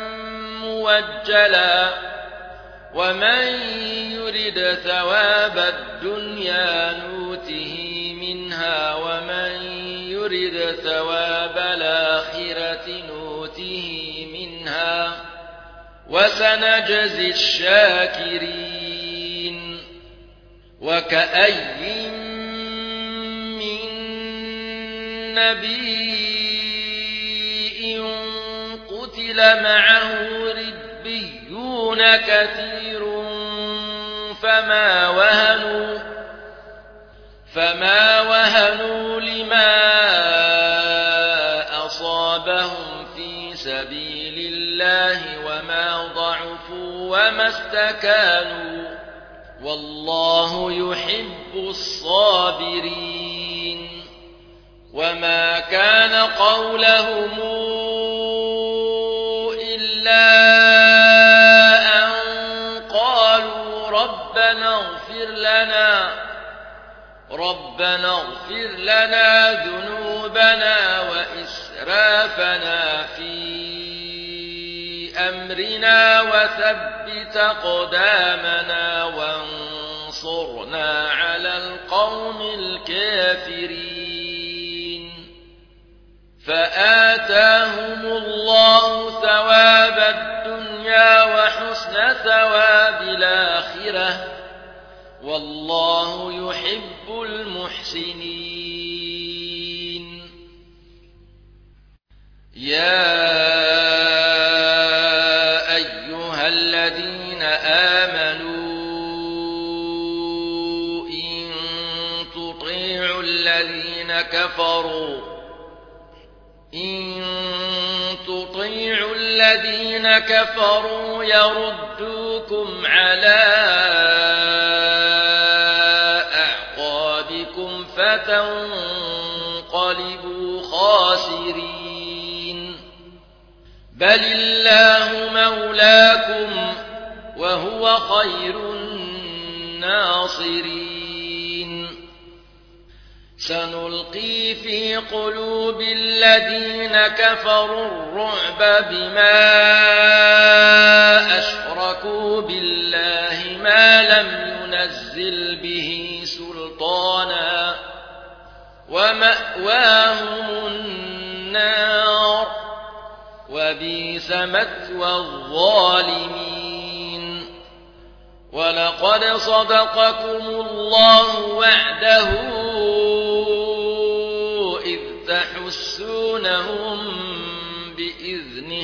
موجلا ومن يرد ثواب الدنيا نوته منها ومن يرد ثواب الآخرة نوته منها وسنجزي الشاكرين وكأي من نبي قتل معه ربيون كثير فما وهنوا فما وهنوا لما أصابهم في سبيل الله وما ضعفوا وما استكانوا والله يحب الصابرين وما كان قولهم إلا أن قالوا ربنا اغفر لنا ربنا اغفر لنا ذنوبنا وإسرافنا في أمرنا وثبت أقدامنا وانصرنا على القوم الكافرين فآتاهم الله ثواب الدنيا وحسن ثواب الآخرة والله يحب المحسنين يا أيها الذين آمنوا إن تطيعوا الذين كفروا إن تطيعوا الذين كفروا يردوكم على أعقابكم فتنقلبوا خاسرين بل الله مولاكم وهو خير الناصرين سنلقي في قلوب الذين كفروا الرعب بما أشركوا بالله ما لم ينزل به سلطانا ومأواهم النار وبئس مثوى الظالمين ولقد صدقكم الله وعده إذ تحسونهم بإذنه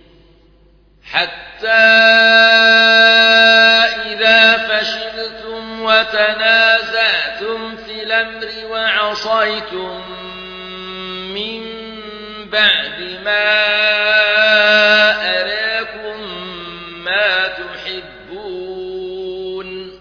حتى إذا فشلتم وتنازعتم في الأمر وعصيتم من بعد ما أراكم ما تحبون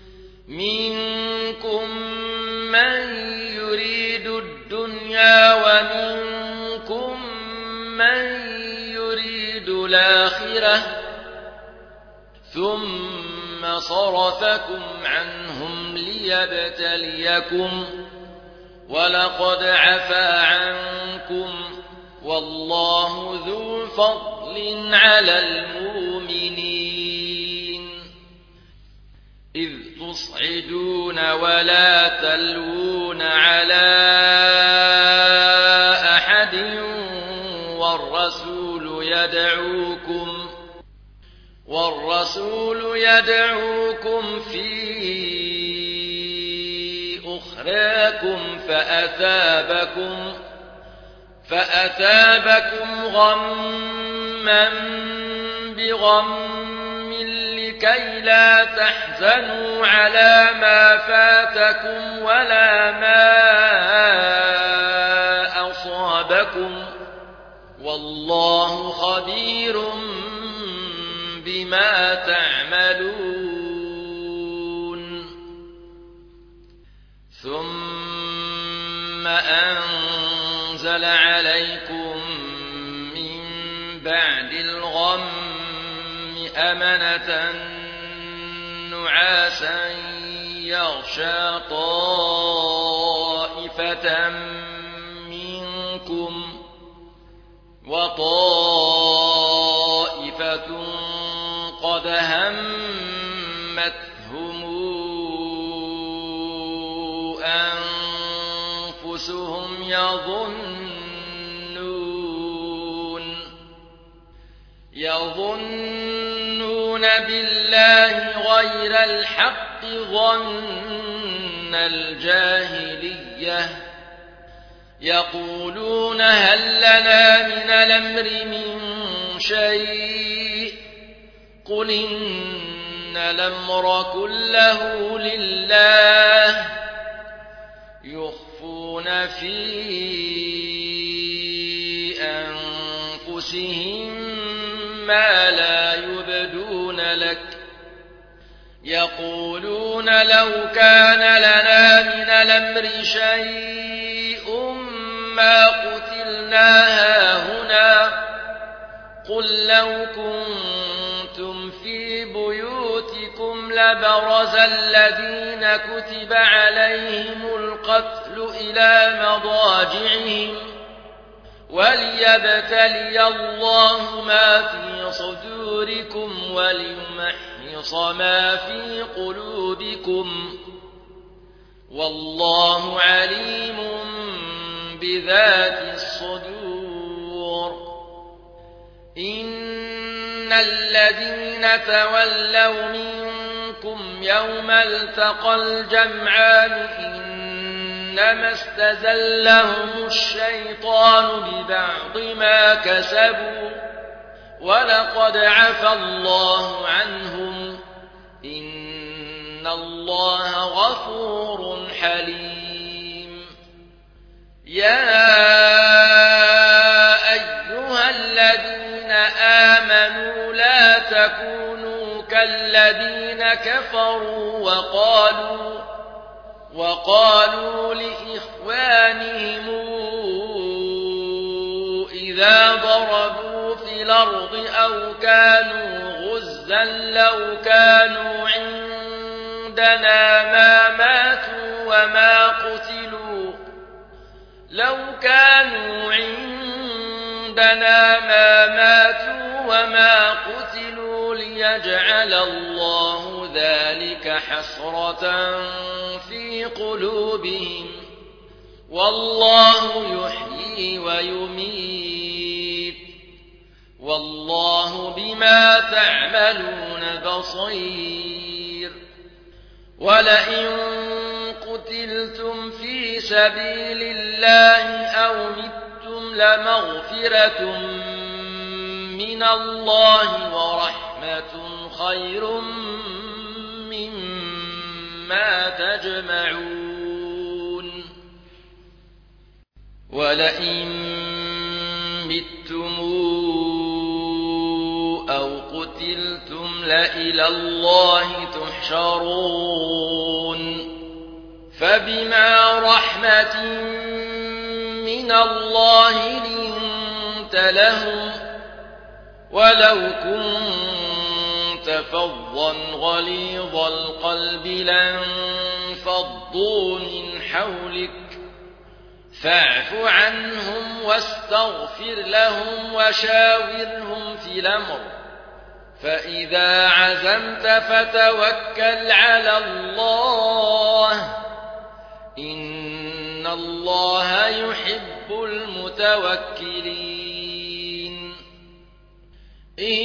منكم من يريد الدنيا ومنكم من يريد الآخرة ثم صرفكم عنهم ليبتليكم ولقد عفا عنكم والله ذو فضل على المؤمنين إذ تصعدون ولا تلوون على أحد والرسول يدعوكم والرسول يدعوكم في أخراكم فأثابكم فأثابكم غما بغم لكي لا تحزنوا على ما فاتكم ولا ما أصابكم والله خبير بما تعملون ثم أنزل عليكم من بعد الغم أمنة نعاسا يغشى طائفة منكم وطائفة قد همتهم أنفسهم يظنون يظنون بالله غير الحق ظن الجاهلية يقولون هل لنا من الأمر من شيء قل إن الأمر كله لله يخفون في أنفسهم ما لا يبدون لك يقولون لو كان لنا من الأمر شيء ما قتلنا هاهنا قل لو كنتم في بيوتكم لبرز الذين كتب عليهم القتل إلى مضاجعهم وليبتلي الله ما في صدوركم وليمحص ما في قلوبكم والله عليم بذات الصدور إن الذين تولوا منكم يوم التقى الجمعان إنما استزلهم الشيطان ببعض ما كسبوا ولقد عفى الله عنهم إن الله غفور حليم يا أيها الذين آمنوا لا تكونوا كالذين كفروا وقالوا وقالوا لإخوانهم إذا ضربوا في الأرض أو كانوا غزا لو كانوا عندنا ما ماتوا وما قتلوا لو كانوا عندنا ما ماتوا وما قتلوا ليجعل الله ذلك حسرة في قلوبهم والله يحيي ويميت والله بما تعملون بصير ولئن قتلتم في سبيل الله أو متم لمغفرة من الله ورحمة خير مما تجمعون ولئن متم أو قتلتم لإلى الله تحشرون فبما رحمة من الله لنت لهم ولو كنت فظا غليظ القلب لانفضوا من حولك فاعف عنهم واستغفر لهم وشاورهم في الأمر فإذا عزمت فتوكل على الله إن الله يحب المتوكلين إن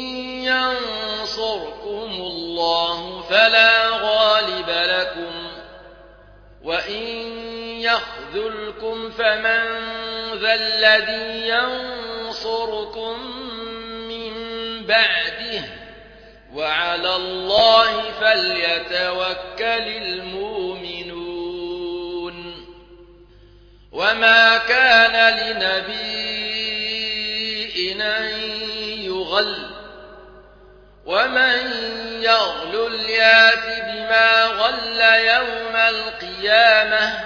ينصركم الله فلا غالب لكم وإن يخذلكم فمن ذا الذي ينصركم من بعده وعلى الله فليتوكل المؤمنون وما كان لنبي أن يغل ومن يغلل يات بما غل يوم القيامة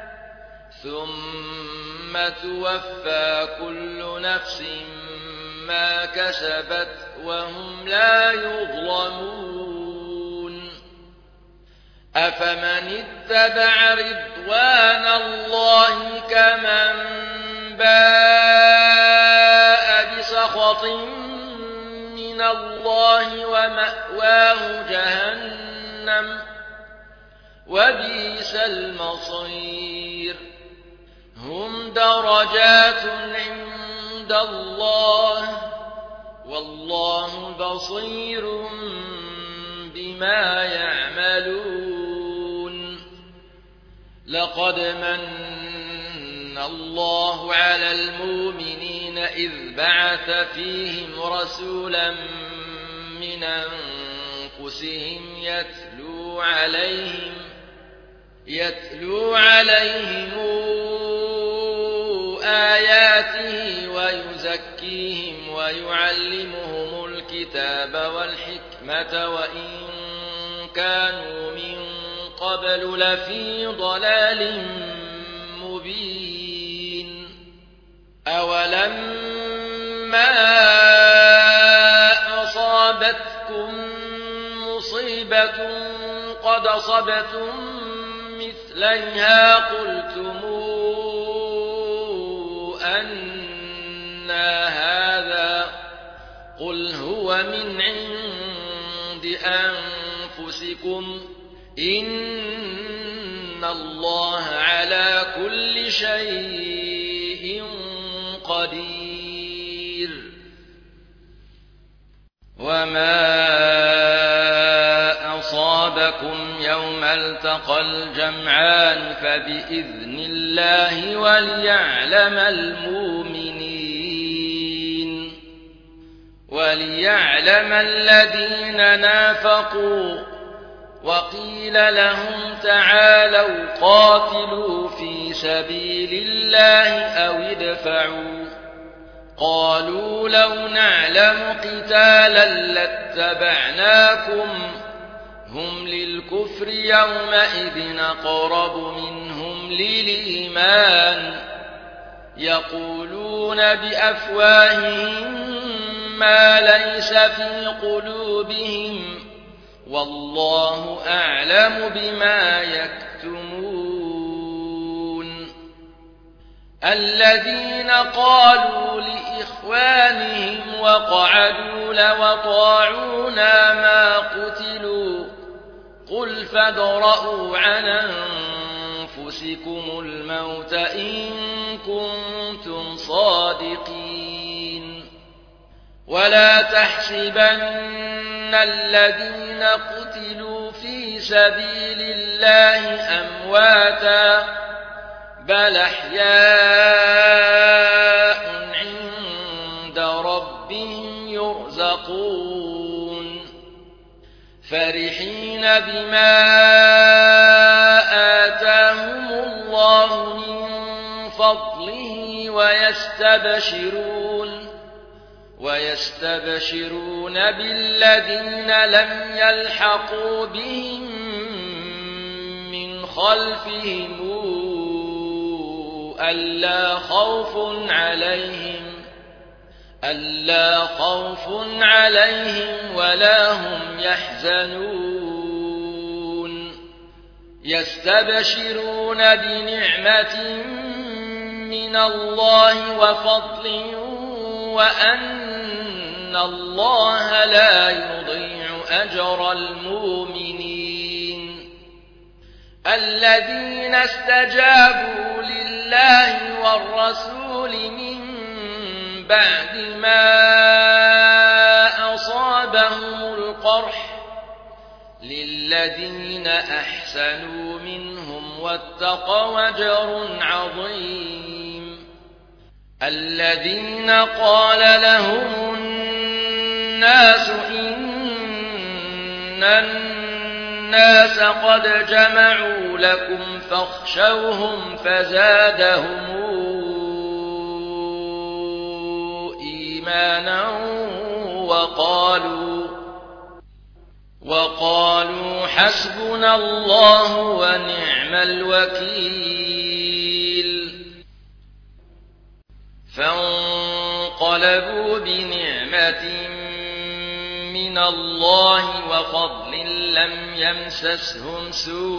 ثم توفى كل نفس ما كسبت وهم لا يظلمون أفمن اتبع رضوان الله كمن باء بسخط من الله ومأواه جهنم وبئس المصير هم درجات عند الله والله بصير بما يعملون لقد من الله على المؤمنين إذ بعث فيهم رسولا من أنفسهم يتلو عليهم يتلو عليهم آياته ويزكيهم ويعلمهم الكتاب والحكمة وإن كانوا من قبل لفي ضلال مبين أولما أصابتكم مصيبة قد أصبتم مثليها قلتم أن هذا قل هو من عند أنفسكم إن الله على كل شيء قدير وما أصابكم يوم التقى الجمعان فبإذن الله وليعلم المؤمنين وليعلم الذين نافقوا وقيل لهم تعالوا قاتلوا في سبيل الله أو ادفعوا قالوا لو نعلم قتالا لاتبعناكم هم للكفر يومئذ أقرب منهم للإيمان يقولون بأفواههم ما ليس في قلوبهم والله أعلم بما يكتمون الذين قالوا لإخوانهم وقعدوا لو أطاعونا ما قتلوا قل فادرءوا عن أنفسكم الموت إن كنتم صادقين ولا تحسبن الذين قتلوا في سبيل الله أمواتا بل أحياء عند ربهم يرزقون فرحين بما آتاهم الله من فضله ويستبشرون ويستبشرون بالذين لم يلحقوا بهم من خلفهم ألا خوف عليهم ألا خوف عليهم ولا هم يحزنون يستبشرون بنعمة من الله وفضل وأن الله لا يضيع أجر المؤمنين الذين استجابوا لله والرسول من بعد ما أصابهم القرح للذين أحسنوا منهم واتقوا أجر عظيم الذين قال لهم الناس إن الناس قد جمعوا لكم فاخشوهم فزادهم إيمانا وقالوا وقالوا حسبنا الله ونعم الوكيل فانقلبوا بنعمة من الله وفضل لم يمسسهم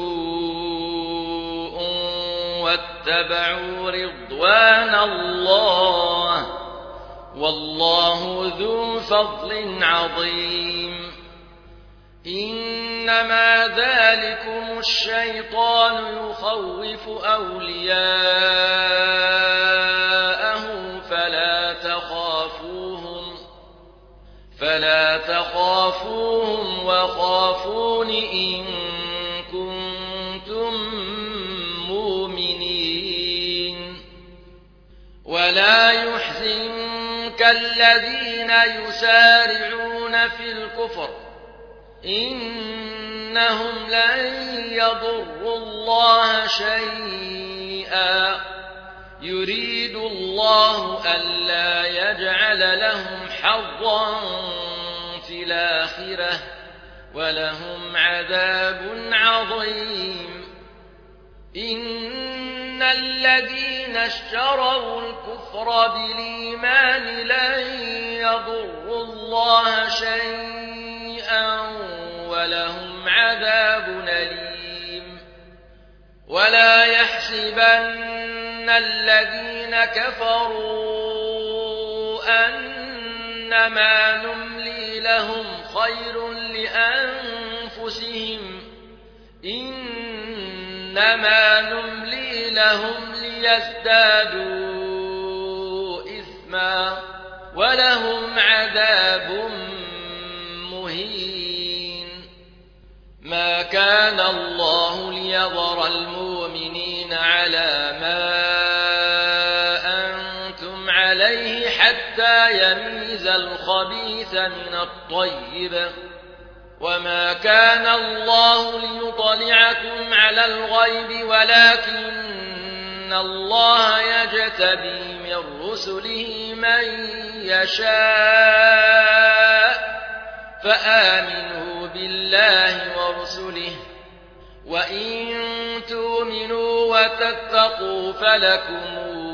سوء واتبعوا رضوان الله والله ذو فضل عظيم إنما ذلكم الشيطان يخوف أولياءه فلا تخافوهم فلا تخافوهم وخافون إن كنتم مؤمنين ولا يحزنك الذين يسارعون في الكفر إنهم لن يضروا الله شيئا يريد الله ألا يجعل لهم حظا في الآخرة ولهم عذاب عظيم إن الذين اشتروا الكفر بالإيمان لن يضروا الله شيئا ولهم عذاب أليم ولا يحسبن الذين كفروا أنما نملي لهم خير لأنفسهم إنما نملي لهم ليزدادوا إثما ولهم عذاب مهين ما كان الله ليذر المؤمنين على ما أنتم عليه حتى يميز الخبيث من الطيب وما كان الله ليطلعكم على الغيب ولكن إن الله يجتبي من رسله من يشاء فآمنوا بالله ورسله وإن تؤمنوا وتتقوا فلكم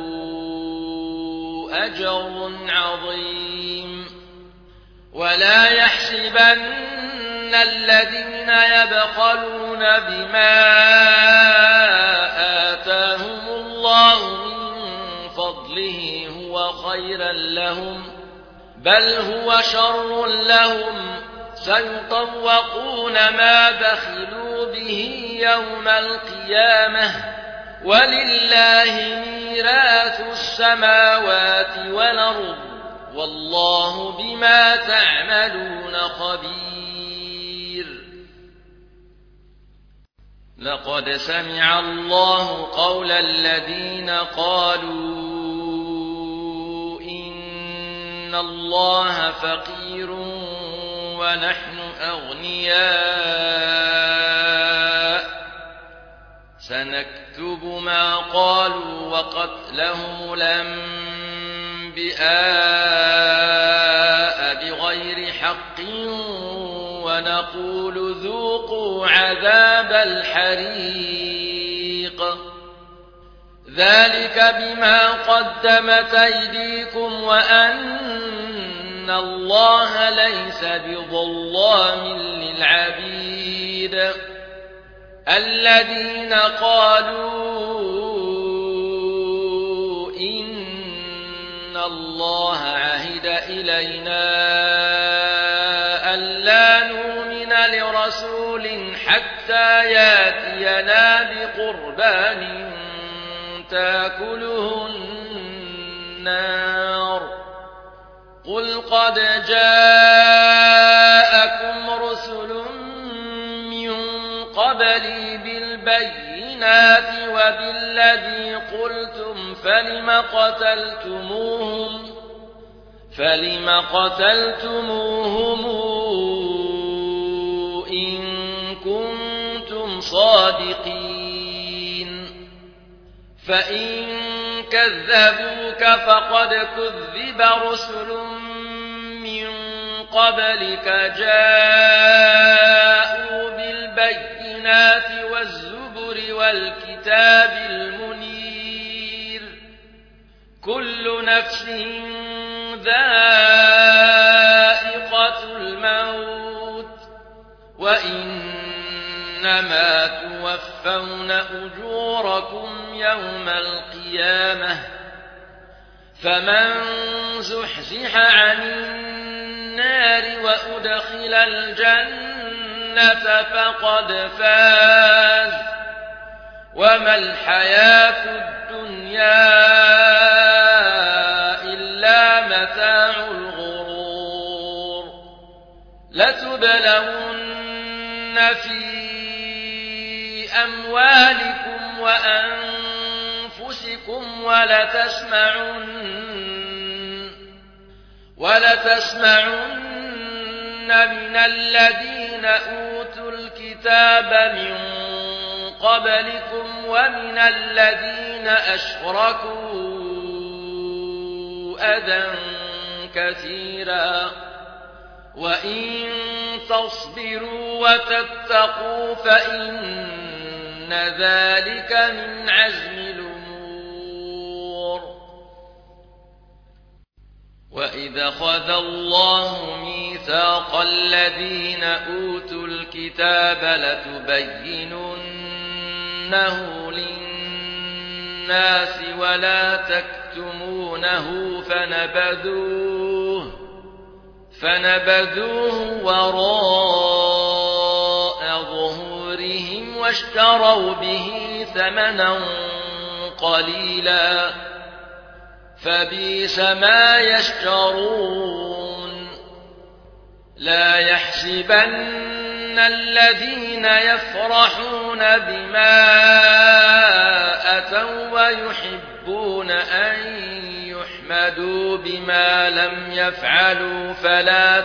أجر عظيم ولا يحسبن الذين يبخلون بما آتاهم الله من فضله هو خيرا لهم بل هو شر لهم سيطوقون ما بخلوا به يوم القيامة ولله ميراث السماوات والأرض والله بما تعملون خبير. لقد سمع الله قول الذين قالوا إن الله فقير ونحن أغنياء سنكتب ما قالوا وقتلهم الأنبياء بغير حق ونقول ذوقوا عذاب الحريق ذلك بما قدمت أيديكم وأن الله ليس بظلام للعبيد. الذين قالوا إن الله عهد إلينا ألا نؤمن لرسول حتى ياتينا بقربان تاكله النار قل قد جاءكم رسل من قبلي بالبينات وبالذي قلتم فلم قتلتموهم فلم قتلتموهم إن كنتم صادقين فإن كذبوك فقد كذب رسل من قبلك جاءوا بالبينات والزبر والكتاب المنير كل نفس ذائقة الموت وإنما توفون أجوركم يوم القيامة فمن زحزح عن النار وأدخل الجنة فقد فاز وما الحياة الدنيا إلا متاع الغرور لتبلون في أموالكم وأنفسكم ولتسمعن ولتسمعن من الذين أوتوا الكتاب من قبلكم ومن الذين أشركوا أذى كثيرا وإن تصبروا وتتقوا فإن ذلك من عزم الأمور. وإذ أخذ الله ميثاق الذين أوتوا الكتاب لتبيننه للناس ولا تكتمونه فنبذوه فنبذوه وراء ظهورهم واشتروا به ثمنا قليلا فبئس ما يشترون. لا يحسبن الذين يفرحون بما أتوا ويحبون أن يحمدوا بما لم يفعلوا فلا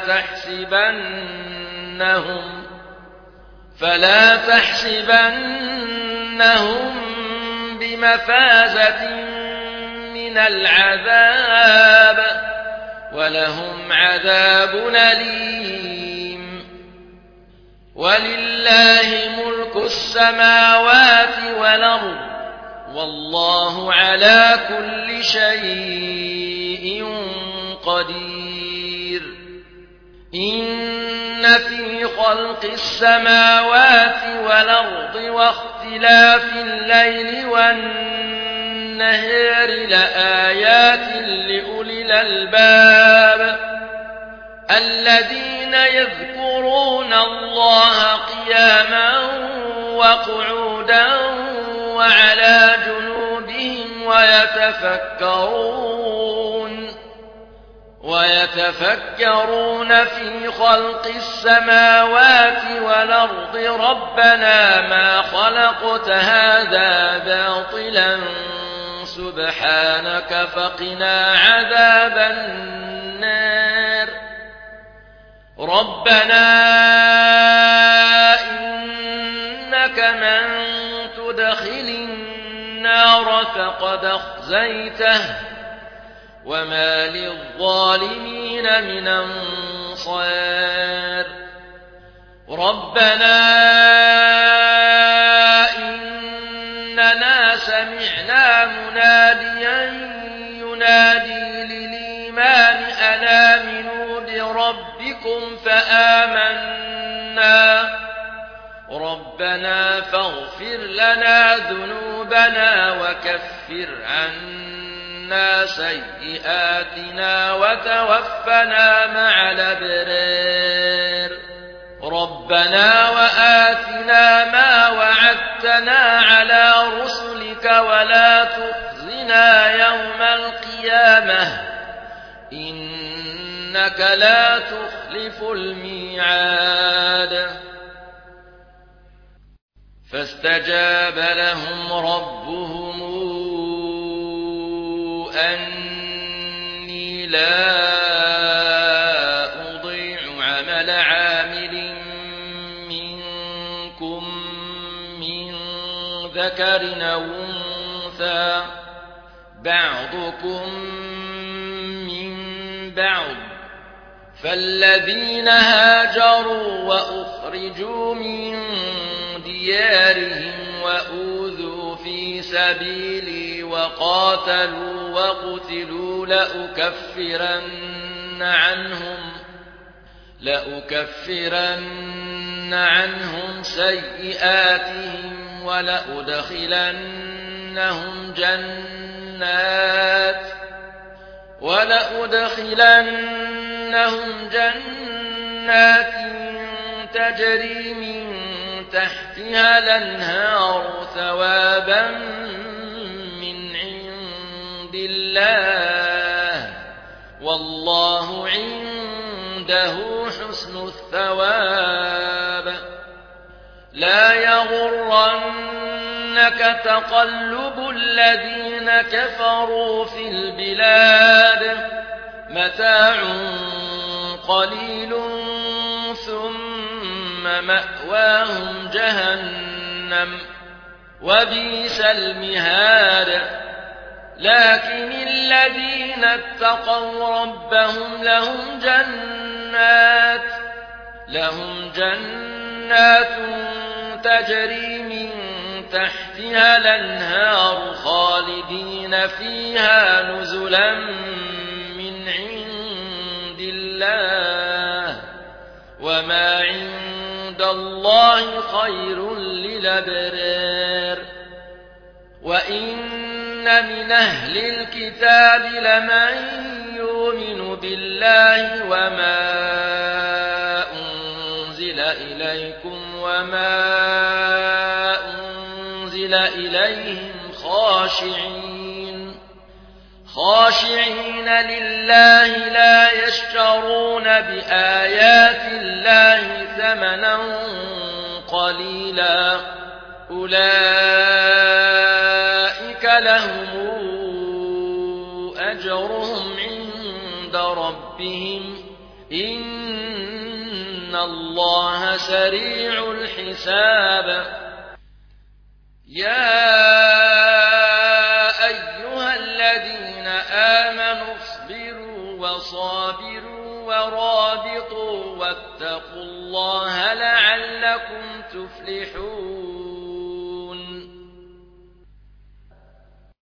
تحسبنهم فلا تحسبنهم بمفازة من العذاب ولهم عذاب أليم. ولله ملك السماوات والأرض والله على كل شيء قدير. إن في خلق السماوات والأرض واختلاف الليل والنهار لآيات لأولي الألباب الذين يذكرون الله قياما وقعودا وعلى جنوبهم ويتفكرون ويتفكرون في خلق السماوات والأرض ربنا ما خلقت هذا باطلا سبحانك فقنا عذاب النار. ربنا إنك من تدخل النار فقد أخزيته وما للظالمين من أنصار. ربنا إننا سمعنا مناديا ينادي للإيمان أن آمنوا بربكم فآمنا ربنا فاغفر لنا ذنوبنا وكفر عنا سيئاتنا وتوفنا مع الأبرار. ربنا وآتنا ما وعدتنا على رسلك ولا تخزنا يوم القيامة إنك لا تخلف الميعاد. فاستجاب لهم ربهم أني لا أضيع عمل عامل منكم من ذكر أو أنثى بعضكم من بعض فالذين هاجروا وأخرجوا من ديارهم وأوذوا في سبيلي وقاتلوا وقتلوا لأكفرن عنهم لأكفرن عنهم سيئاتهم ولأدخلنهم جنات ولأدخلنهم جنات تجري من تحتها الأنهار ثوابا من عند الله والله عنده حسن الثواب. لا يغرنك تقلب الذين كفروا في البلاد متاع قليل ثم مأواهم جهنم وبئس المهاد. لكن الذين اتقوا ربهم لهم جنات لهم جنات تجري من تحتها الأنهار خالدين فيها نزلا من عند الله وما عند الله خير للأبرار. وإن من أهل الكتاب لمن يؤمن بالله وما أنزل إليكم وما أنزل إليهم خاشعين خاشعين لله لا يشترون بآيات الله ثمنا قليلا أولئك لهم أجرهم عند ربهم إن الله سريع الحساب. يا